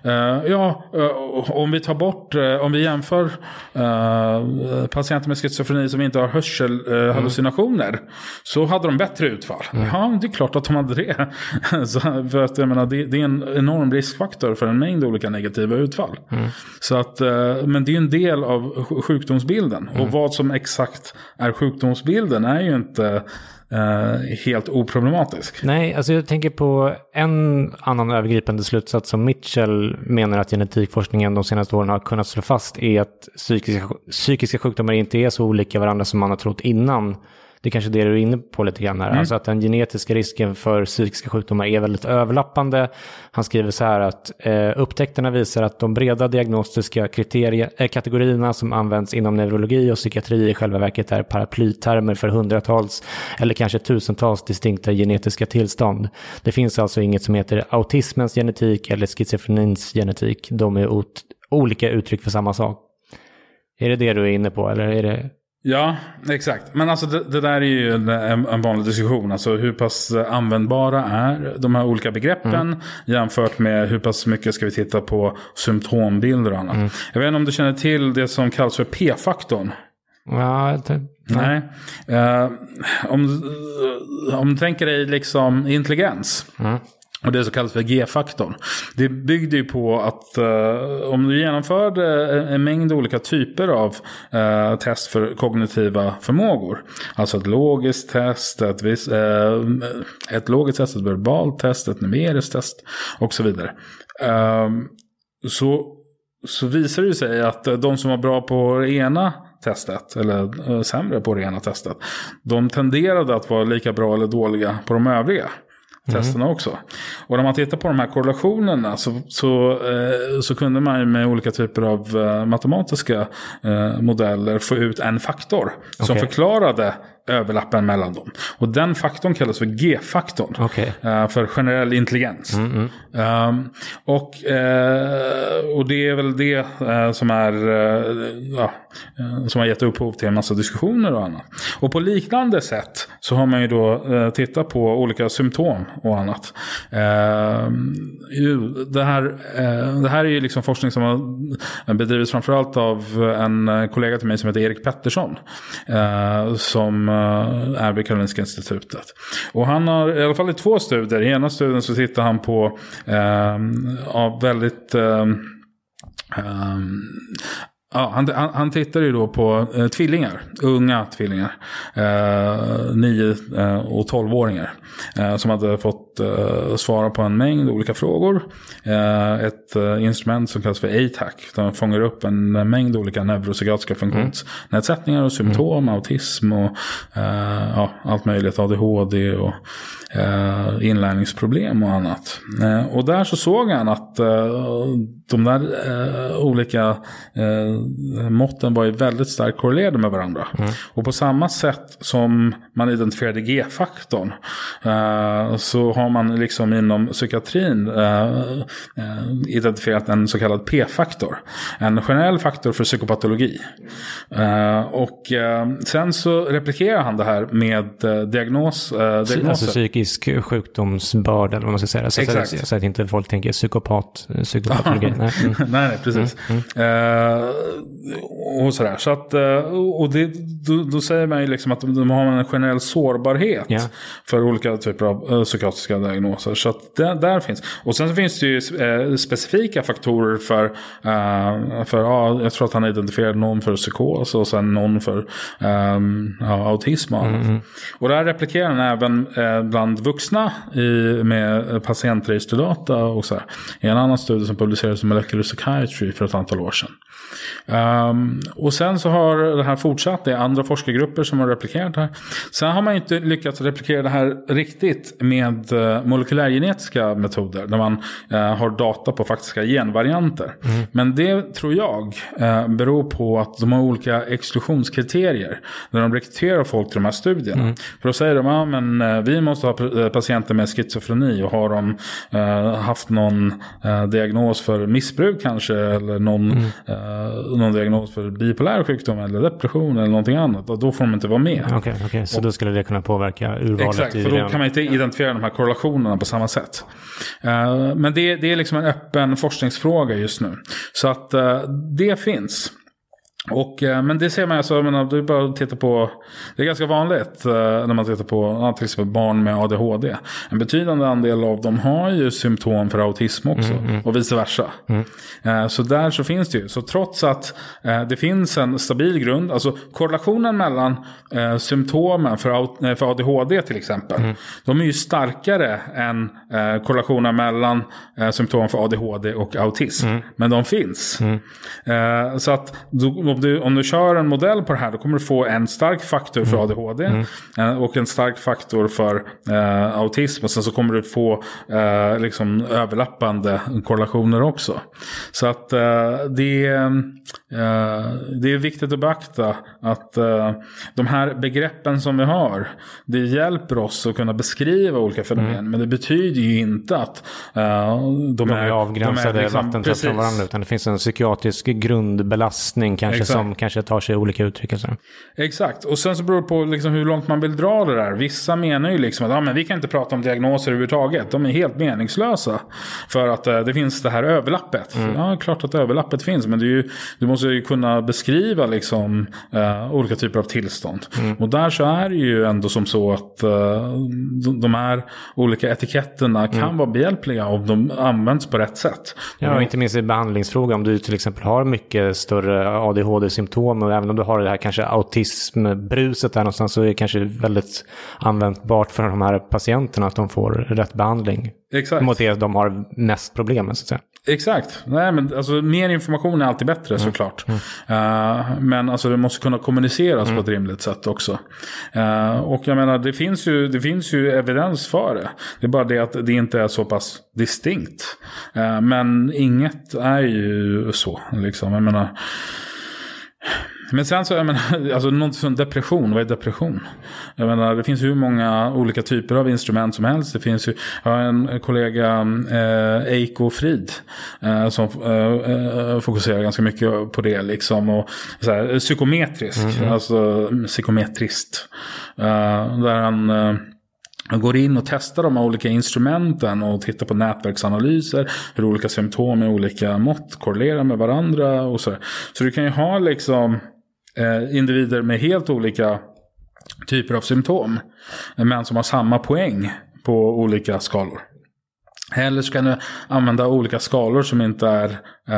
om vi jämför patienter med schizofreni som inte har hörselhallucinationer, så hade de bättre utfall. Ja, det är klart att de hade det. Så, för att jag menar, det är en enorm riskfaktor för en mängd olika negativa utfall. Så att, men det är en del av sjukdomsbilden. Och vad som exakt är sjukdomsbilden är ju inte helt oproblematisk. Nej, alltså jag tänker på en annan övergripande slutsats som Mitchell menar att genetikforskningen de senaste åren har kunnat slå fast, är att psykiska sjukdomar inte är så olika varandra som man har trott innan. Det är kanske det du är inne på lite grann här. Alltså att den genetiska risken för psykiska sjukdomar är väldigt överlappande. Han skriver så här att upptäckterna visar att de breda diagnostiska kategorierna som används inom neurologi och psykiatri i själva verket är paraplytermer för hundratals eller kanske tusentals distinkta genetiska tillstånd. Det finns alltså inget som heter autismens genetik eller schizofrenins genetik. De är olika uttryck för samma sak. Är det det du är inne på, eller är det... Ja, exakt. Men alltså det där är ju en vanlig diskussion. Alltså hur pass användbara är de här olika begreppen jämfört med hur pass mycket ska vi titta på symptombilder och annat. Jag vet inte om du känner till det som kallas för P-faktorn. Ja, nej. Om du tänker dig liksom intelligens. Och det är så kallat för G-faktorn. Det byggde ju på att om du genomförde en mängd olika typer av test för kognitiva förmågor. Alltså ett logiskt test, ett logiskt test, ett verbalt test, ett numeriskt test och så vidare. Så visar det sig att de som var bra på det ena testet eller sämre på det ena testet, de tenderade att vara lika bra eller dåliga på de övriga testerna också. Och när man tittar på de här korrelationerna så kunde man ju med olika typer av matematiska modeller få ut en faktor som förklarade överlappen mellan dem. Och den faktorn kallas för G-faktorn. För generell intelligens. Och det är väl det som som har gett upphov till en massa diskussioner och annat. Och på liknande sätt så har man ju då tittat på olika symptom och annat. Det här är ju liksom forskning som har bedrivits framförallt av en kollega till mig som heter Erik Pettersson, som är vid Karolinska institutet. Och han har i alla fall i 2 studier. I ena studien så tittar han på väldigt han tittar ju då på tvillingar, unga tvillingar, 9 och 12-åringar som hade fått svara på en mängd olika frågor. Ett instrument som kallas för ATAC, där fångar upp en mängd olika neuropsykiatriska funktionsnedsättningar och symptom, autism och allt möjligt, ADHD och inlärningsproblem och annat. Och där så såg han att de där olika måtten var ju väldigt starkt korrelerade med varandra. Och på samma sätt som man identifierade G-faktorn så har man liksom inom psykiatrin identifierat en så kallad P-faktor. En generell faktor för psykopatologi. Och sen så replikerar han det här med diagnoser. Alltså psykisk sjukdomsbörda eller vad man ska säga. Så att inte folk tänker psykopatologi. Nej, precis. Och sådär. Så att, och då säger man ju liksom att de har en generell sårbarhet för olika typer av psykiatriska diagnoser. Så att där finns. Och sen så finns det ju specifika faktorer för jag tror att han identifierade någon för psykos och sen någon för autism och annat. Och där replikerar han även bland vuxna med patientregisterdata och så här. I en annan studie som publicerades i Molecular Psychiatry för ett antal år sedan. Och sen så har det här fortsatt. Det är andra forskargrupper som har replikerat det här. Sen har man inte lyckats replikera det här riktigt med molekylärgenetiska metoder där man har data på faktiska genvarianter. Men det tror jag beror på att de har olika exklusionskriterier när de rekryterar folk till de här studierna. För då säger de men vi måste ha patienter med schizofreni, och har de haft någon diagnos för missbruk kanske, eller någon diagnos för bipolär sjukdom eller depression eller någonting annat, och då får de inte vara med. Okej. Så då skulle det kunna påverka urvalet. Exakt, för då kan man inte identifiera de här korrelationerna på samma sätt. Men det är liksom en öppen forskningsfråga just nu. Så att det finns. Men det ser man alltså, det är bara att titta på, det är ganska vanligt när man tittar på till exempel barn med ADHD. En betydande andel av dem har ju symptom för autism också och vice versa. Så där så finns det ju. Så trots att det finns en stabil grund, alltså korrelationen mellan symptomen för ADHD till exempel, de är ju starkare än korrelationen mellan symptom för ADHD och autism. Men de finns. Så att om du kör en modell på det här, då kommer du få en stark faktor för ADHD och en stark faktor för autism, och sen så kommer du få liksom överlappande korrelationer också. Så att det är viktigt att beakta att de här begreppen som vi har, det hjälper oss att kunna beskriva olika fenomen, men det betyder ju inte att de är avgränsade liksom, vattentätt från varandra, utan det finns en psykiatrisk grundbelastning kanske. Exakt. Som kanske tar sig olika uttryck. Exakt, och sen så beror det på liksom hur långt man vill dra det där. Vissa menar ju liksom att men vi kan inte prata om diagnoser överhuvudtaget. De är helt meningslösa för att det finns det här överlappet. Ja, klart att överlappet finns, men du måste ju kunna beskriva liksom olika typer av tillstånd. Och där så är det ju ändå som så att de här olika etiketterna kan vara behjälpliga om de används på rätt sätt. Ja, och inte minst i behandlingsfråga, om du till exempel har mycket större ADHD-symptom, och även om du har det här kanske autismbruset där någonstans, så är det kanske väldigt användbart för de här patienterna att de får rätt behandling. Exakt. Mot det de har mest problem med, så att säga. Exakt. Nej, men alltså, mer information är alltid bättre såklart. Men alltså, det måste kunna kommuniceras på ett rimligt sätt också. Och jag menar, det finns ju evidens för det. Det är bara det att det inte är så pass distinkt. Men inget är ju så liksom. Jag menar, Men sen så, jag menar, alltså något som depression, vad är depression? Jag menar, det finns hur många olika typer av instrument som helst. Det finns ju, jag har en kollega, Eiko Frid, som fokuserar ganska mycket på det liksom, och så här, psykometrisk, alltså psykometrist, där han går in och testar de olika instrumenten och tittar på nätverksanalyser, hur olika symptom med olika mått korrelerar med varandra och så. Så du kan ju ha liksom individer med helt olika typer av symptom, men som har samma poäng på olika skalor. Eller så kan du använda olika skalor som inte är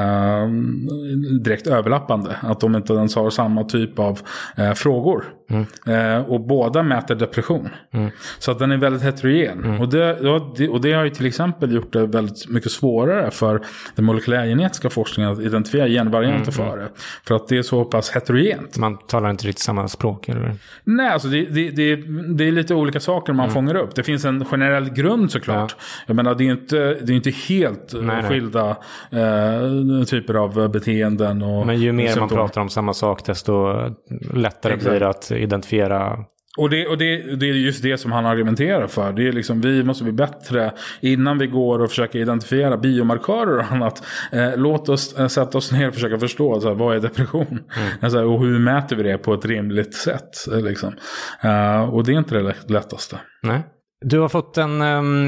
direkt överlappande. Att de inte ens har samma typ av frågor. Och båda mäter depression. Så att den är väldigt heterogen. Och det har ju till exempel gjort det väldigt mycket svårare för den molekylärgenetiska forskningen att identifiera genvarianter för det. För att det är så pass heterogent. Man talar inte riktigt samma språk, eller? Nej, alltså det är lite olika saker man fångar upp. Det finns en generell grund såklart. Ja. Jag menar, det är inte helt skilda typer av beteenden. Och men ju mer symptom man pratar om samma sak, desto lättare blir det att identifiera. Och det är just det som han argumenterar för. Det är liksom, vi måste bli bättre innan vi går och försöker identifiera biomarkörer och annat. Låt oss sätta oss ner och försöka förstå så här, vad är depression? Alltså, och hur mäter vi det på ett rimligt sätt? Liksom. Och det är inte det lättaste. Nej. Du har fått en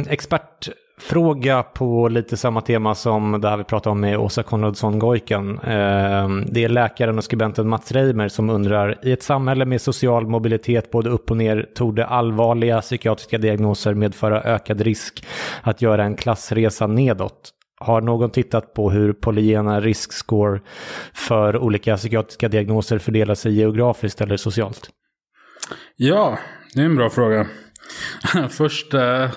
expertfråga på lite samma tema som det här vi pratade om med Åsa Konradsson-Goikan. Det är läkaren och skribenten Mats Reimer som undrar: i ett samhälle med social mobilitet både upp och ner torde allvarliga psykiatriska diagnoser medföra ökad risk att göra en klassresa nedåt. Har någon tittat på hur polygena riskscore för olika psykiatriska diagnoser fördelar sig geografiskt eller socialt? Ja, det är en bra fråga. Först,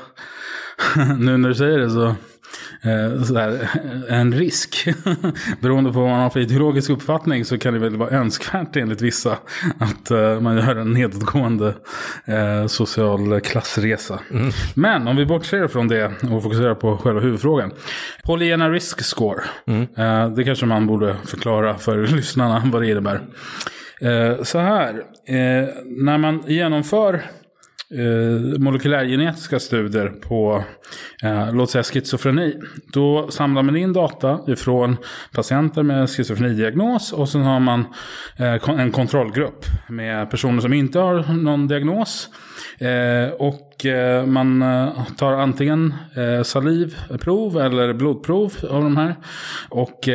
nu när du säger det så här, en risk beroende på vad man har för ideologisk uppfattning, så kan det väl vara önskvärt enligt vissa att man gör en nedåtgående social klassresa. Men om vi bortser från det och fokuserar på själva huvudfrågan, polygena risk score, det kanske man borde förklara för lyssnarna vad det innebär. Så här, när man genomför molekylärgenetiska studier på låt säga schizofreni, då samlar man in data ifrån patienter med schizofrenidiagnos, och sen har man en kontrollgrupp med personer som inte har någon diagnos, och man tar antingen salivprov eller blodprov av de här, och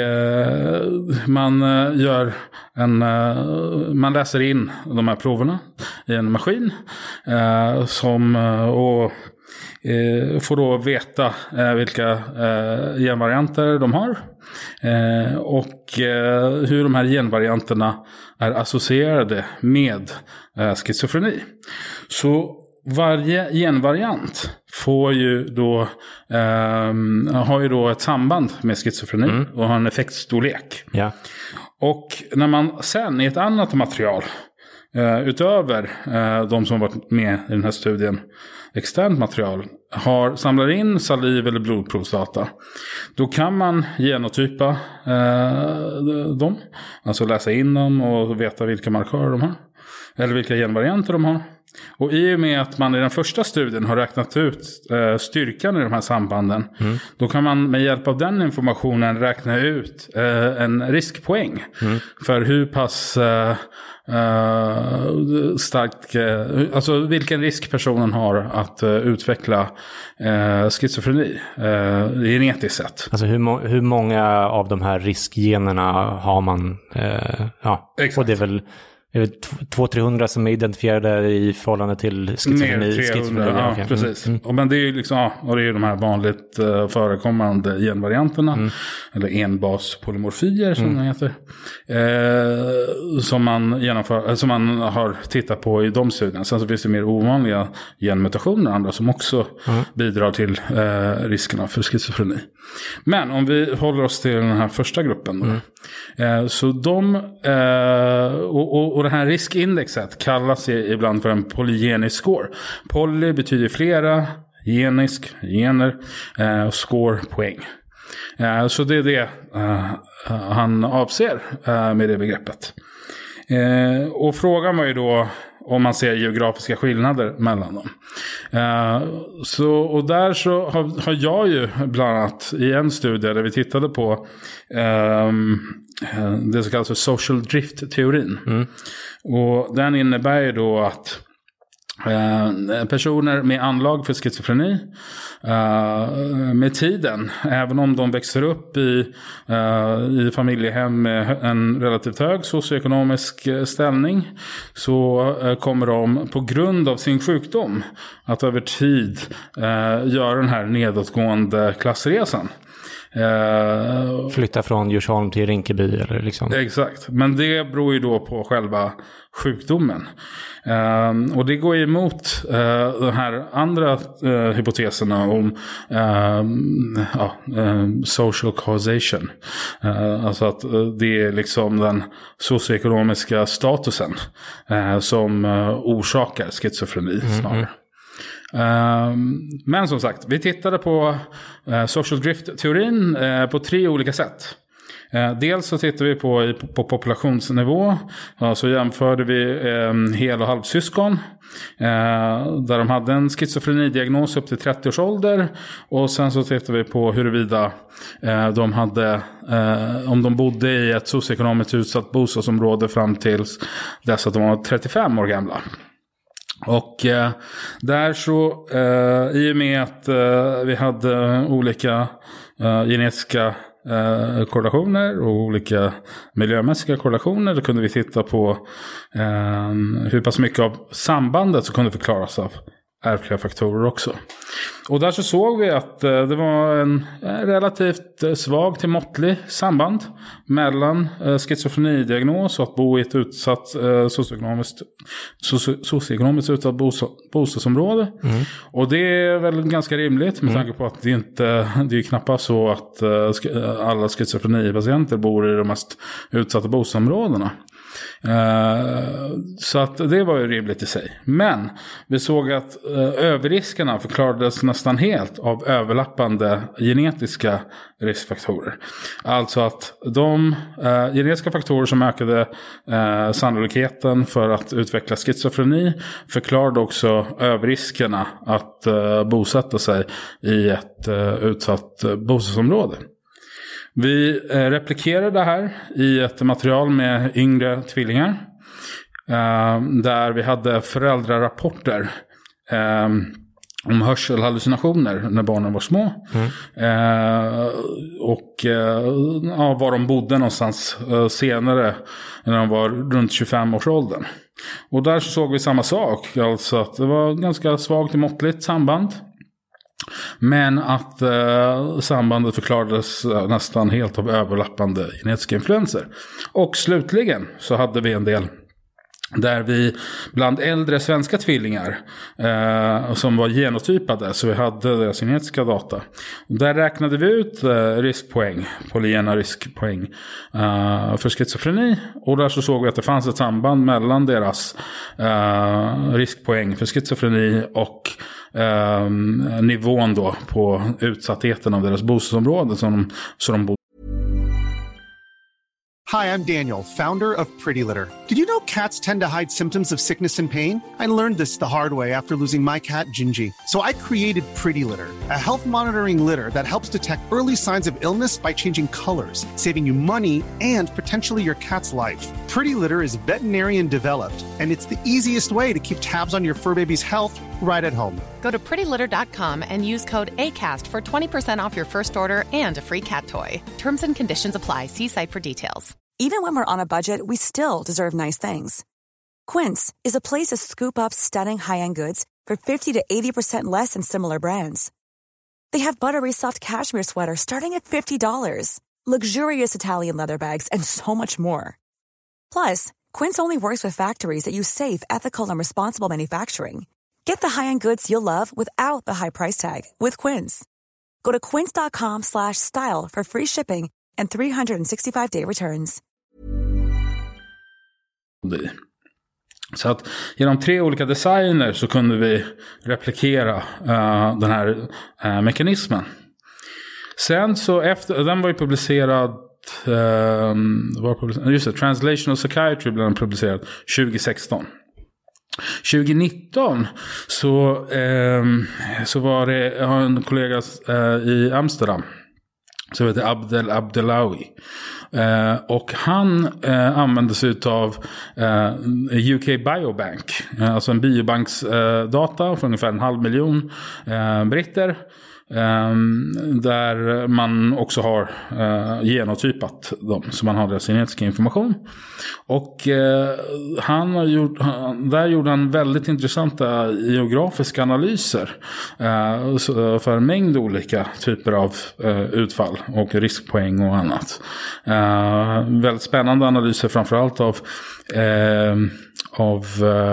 man läser in de här proverna i en maskin och får då veta vilka genvarianter de har och hur de här genvarianterna är associerade med schizofreni. Så varje genvariant får ju då, har ju då ett samband med schizofreni och har en effektstorlek. Ja. Och när man sen i ett annat material, utöver de som varit med i den här studien, externt material, samlar in saliv- eller blodprovsdata, då kan man genotypa dem, alltså läsa in dem och veta vilka markörer de har, eller vilka genvarianter de har. Och i och med att man i den första studien har räknat ut styrkan i de här sambanden, då kan man med hjälp av den informationen räkna ut en riskpoäng för hur pass starkt, alltså vilken risk personen har att utveckla schizofreni genetiskt sett. Alltså hur många av de här riskgenerna har man? Exakt. Och det är väl 200-300 som är identifierade i förhållande till schizofreni. Ja, precis. Men det är ju liksom, och det är ju de här vanligt förekommande genvarianterna, eller enbaspolymorfier som det heter, som man har tittat på i de studierna. Sen så finns det mer ovanliga genmutationer, andra som också bidrar till riskerna för schizofreni. Men om vi håller oss till den här första gruppen då, så och det här riskindexet kallas ibland för en polygenisk score. Poly betyder flera, genisk, gener, score, poäng. Så det är det han avser med det begreppet. Och frågan var ju då om man ser geografiska skillnader mellan dem. Och där så har jag ju bland annat i en studie där vi tittade på det som kallas för social drift-teorin. Och den innebär ju då att personer med anlag för schizofreni med tiden, även om de växer upp i familjehem med en relativt hög socioekonomisk ställning, så kommer de på grund av sin sjukdom att över tid göra den här nedåtgående klassresan. Flytta från Djursholm till Rinkeby eller liksom. Exakt, men det beror ju då på själva sjukdomen. Och det går emot de här andra hypoteserna om social causation. Alltså att det är liksom den socioekonomiska statusen som orsakar schizofreni snarare. Men som sagt, vi tittade på social drift-teorin på 3 olika sätt. Dels så tittar vi på populationsnivå. Så jämförde vi hel- och halvsyskon där de hade en schizofrenidiagnos upp till 30 års ålder. Och sen så tittar vi på huruvida de hade, om de bodde i ett socioekonomiskt utsatt bostadsområde fram till dess att de var 35 år gamla. Och där så, i och med att vi hade olika genetiska korrelationer och olika miljömässiga korrelationer, då kunde vi titta på hur pass mycket av sambandet som kunde förklaras av ärftliga faktorer också. Och där så såg vi att det var en relativt svag till måttlig samband mellan schizofrenidiagnos och att bo i ett utsatt socioekonomiskt utsatt bostadsområde. Och det är väl ganska rimligt med tanke på att det är knappast så att alla schizofrenipatienter bor i de mest utsatta bostadsområdena. Så att det var ju rimligt i sig. Men vi såg att överriskerna förklarades nästan helt av överlappande genetiska riskfaktorer. Alltså att de genetiska faktorer som ökade sannolikheten för att utveckla schizofreni förklarade också överriskerna att bosätta sig i ett utsatt bostadsområde. Vi replikerade det här i ett material med yngre tvillingar där vi hade föräldrarapporter om hörselhallucinationer när barnen var små och var de bodde någonstans senare när de var runt 25-årsåldern. Och där så såg vi samma sak, alltså att det var ganska svagt och måttligt samband. Men att sambandet förklarades nästan helt av överlappande genetiska influenser. Och slutligen så hade vi en del där vi bland äldre svenska tvillingar som var genotypade, så vi hade deras genetiska data. Och där räknade vi ut riskpoäng, polygena riskpoäng för schizofreni. Och där så såg vi att det fanns ett samband mellan deras riskpoäng för schizofreni och nivån då på utsattheten av deras bostadsområde som de bodde. Hi, I'm Daniel, founder of Pretty Litter. Did you know cats tend to hide symptoms of sickness and pain? I learned this the hard way after losing my cat, Gingy. So I created Pretty Litter, a health monitoring litter that helps detect early signs of illness by changing colors, saving you money and potentially your cat's life. Pretty Litter is veterinarian developed, and it's the easiest way to keep tabs on your fur baby's health right at home. Go to prettylitter.com and use code ACAST for 20% off your first order and a free cat toy. Terms and conditions apply. See site for details. Even when we're on a budget, we still deserve nice things. Quince is a place to scoop up stunning high-end goods for 50 to 80% less than similar brands. They have buttery soft cashmere sweaters starting at $50, luxurious Italian leather bags, and so much more. Plus, Quince only works with factories that use safe, ethical, and responsible manufacturing. Get the high-end goods you'll love without the high price tag with Quince. Go to quince.com/style for free shipping and 365-day returns. Så att genom 3 olika designer så kunde vi replikera den här mekanismen. Sen så den var ju publicerad Translational Psychiatry blev den publicerad 2016. 2019 så var det, jag har en kollega i Amsterdam som heter Abdel Abdelawi. Och han använde sig av UK Biobank, alltså en biobanksdata för ungefär 500 000 britter. Där man också har genotypat dem, så man har deras genetiska information. Och där gjorde han väldigt intressanta geografiska analyser för en mängd olika typer av utfall och riskpoäng och annat. Väldigt spännande analyser, framförallt av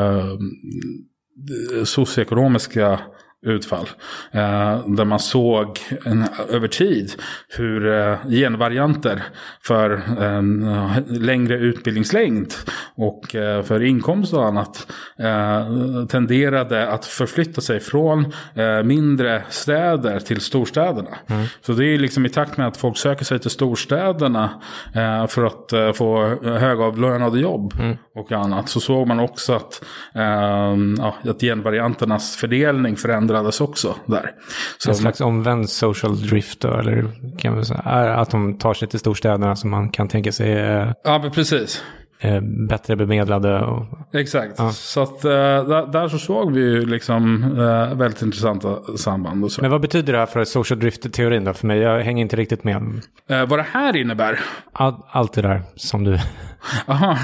socioekonomiska utfall, där man såg över tid hur genvarianter för längre utbildningslängd och för inkomst och annat tenderade att förflytta sig från mindre städer till storstäderna. Så det är liksom i takt med att folk söker sig till storstäderna för att få högavlönade jobb och annat, så såg man också att genvarianternas fördelning förändrades också där. Så en slags omvänd social drift då, eller kan man säga, att de tar sig till storstäderna som man kan tänka sig ja, men precis. Bättre bemedlade. Exakt. Ja. Så att där så såg vi ju liksom väldigt intressanta samband. Och så. Men vad betyder det här för social drift-teorin då för mig? Jag hänger inte riktigt med. Vad det här innebär? Allt det där som du... Aha.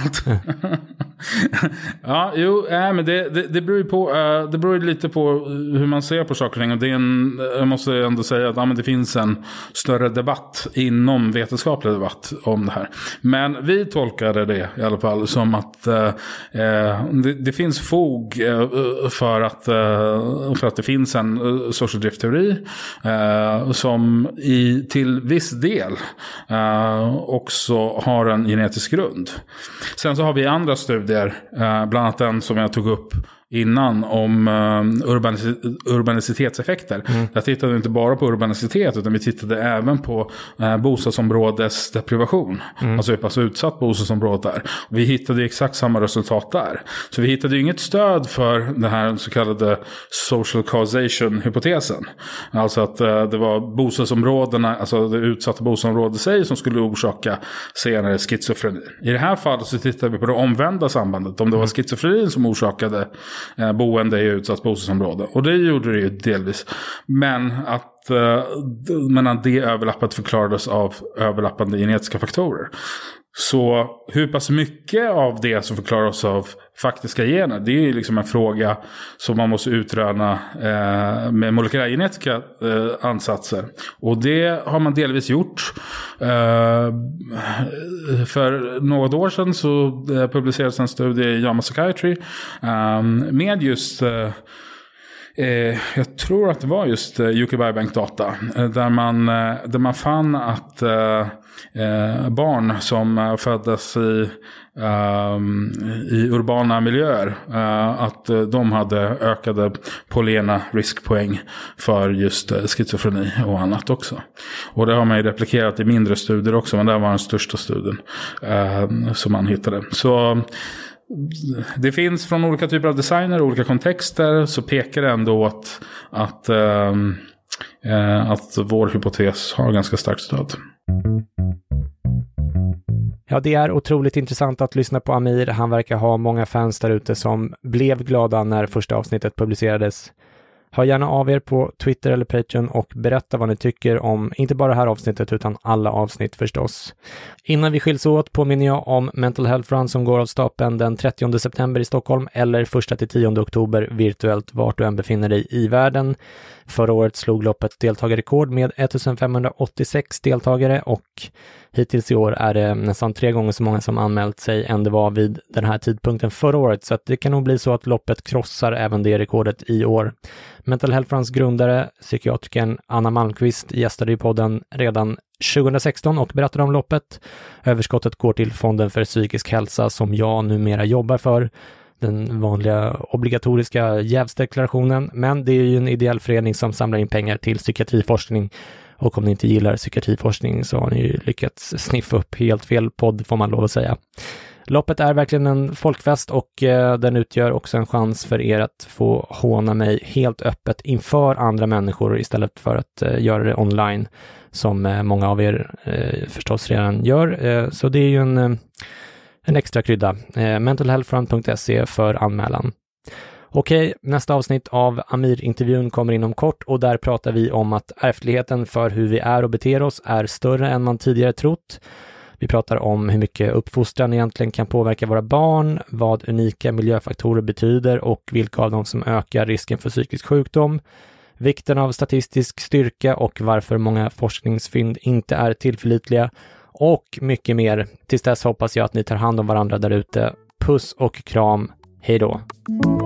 Ja, jo, men det beror ju på, det beror lite på hur man ser på saker och ting. Och det är jag måste ändå säga att men det finns en större debatt inom vetenskaplig debatt om det här. Men vi tolkade det i alla fall som att det finns fog för att det finns en social drift-teori som till viss del också har en genetisk grund. Sen så har vi andra studier, bland annat den som jag tog upp innan om urbanicitetseffekter. Där tittade vi inte bara på urbanicitet, utan vi tittade även på bostadsområdesdeprivation. Alltså hur pass utsatt bostadsområdet är. Och vi hittade exakt samma resultat där. Så vi hittade inget stöd för den här så kallade social causation-hypotesen. Alltså att det var bostadsområdena, alltså det utsatta bostadsområdet i sig som skulle orsaka senare schizofreni. I det här fallet så tittade vi på det omvända sambandet. Om det var schizofreni som orsakade boende i utsatt bostadsområde. Och det gjorde det ju delvis. Men att det överlappet förklarades av överlappande genetiska faktorer. Så hur pass mycket av det som förklaras av faktiska gener, det är ju liksom en fråga som man måste utröna med molekylärgenetiska ansatser. Och det har man delvis gjort. För något år sedan så publicerades en studie i JAMA Psychiatry med just... jag tror att det var just UK Biobank-data där man fann att barn som föddes i urbana miljöer att de hade ökade polena riskpoäng för just schizofreni och annat också. Och det har man ju replikerat i mindre studier också, men det var den största studien som man hittade. Så det finns från olika typer av designer och olika kontexter, så pekar det ändå att vår hypotes har ganska starkt stöd. Ja, det är otroligt intressant att lyssna på Amir. Han verkar ha många fans där ute som blev glada när första avsnittet publicerades. Hör gärna av er på Twitter eller Patreon och berätta vad ni tycker om inte bara det här avsnittet utan alla avsnitt förstås. Innan vi skiljs åt påminner jag om Mental Health Run som går av stapeln den 30 september i Stockholm eller 1-10 oktober virtuellt vart du än befinner dig i världen. Förra året slog loppet deltagarrekord med 1586 deltagare och hittills i år är det nästan 3 gånger så många som anmält sig än det var vid den här tidpunkten förra året, så att det kan nog bli så att loppet krossar även det rekordet i år. Mental Health Runs grundare, psykiatrikern Anna Malmqvist, gästade i podden redan 2016 och berättade om loppet. Överskottet går till Fonden för psykisk hälsa som jag numera jobbar för. Den vanliga obligatoriska jävsdeklarationen, men det är ju en ideell förening som samlar in pengar till psykiatriforskning Och om ni inte gillar psykiatriforskning så har ni ju lyckats sniffa upp helt fel podd, får man lov att säga. Loppet är verkligen en folkfest och den utgör också en chans för er att få håna mig helt öppet inför andra människor istället för att göra det online som många av er förstås redan gör. Så det är ju en extra krydda. mentalhealthfront.se för anmälan. Okej, nästa avsnitt av Amir-intervjun kommer inom kort och där pratar vi om att ärftligheten för hur vi är och beter oss är större än man tidigare trott. Vi pratar om hur mycket uppfostran egentligen kan påverka våra barn, vad unika miljöfaktorer betyder och vilka av dem som ökar risken för psykisk sjukdom, vikten av statistisk styrka och varför många forskningsfynd inte är tillförlitliga och mycket mer. Tills dess hoppas jag att ni tar hand om varandra där ute. Puss och kram. Hej då!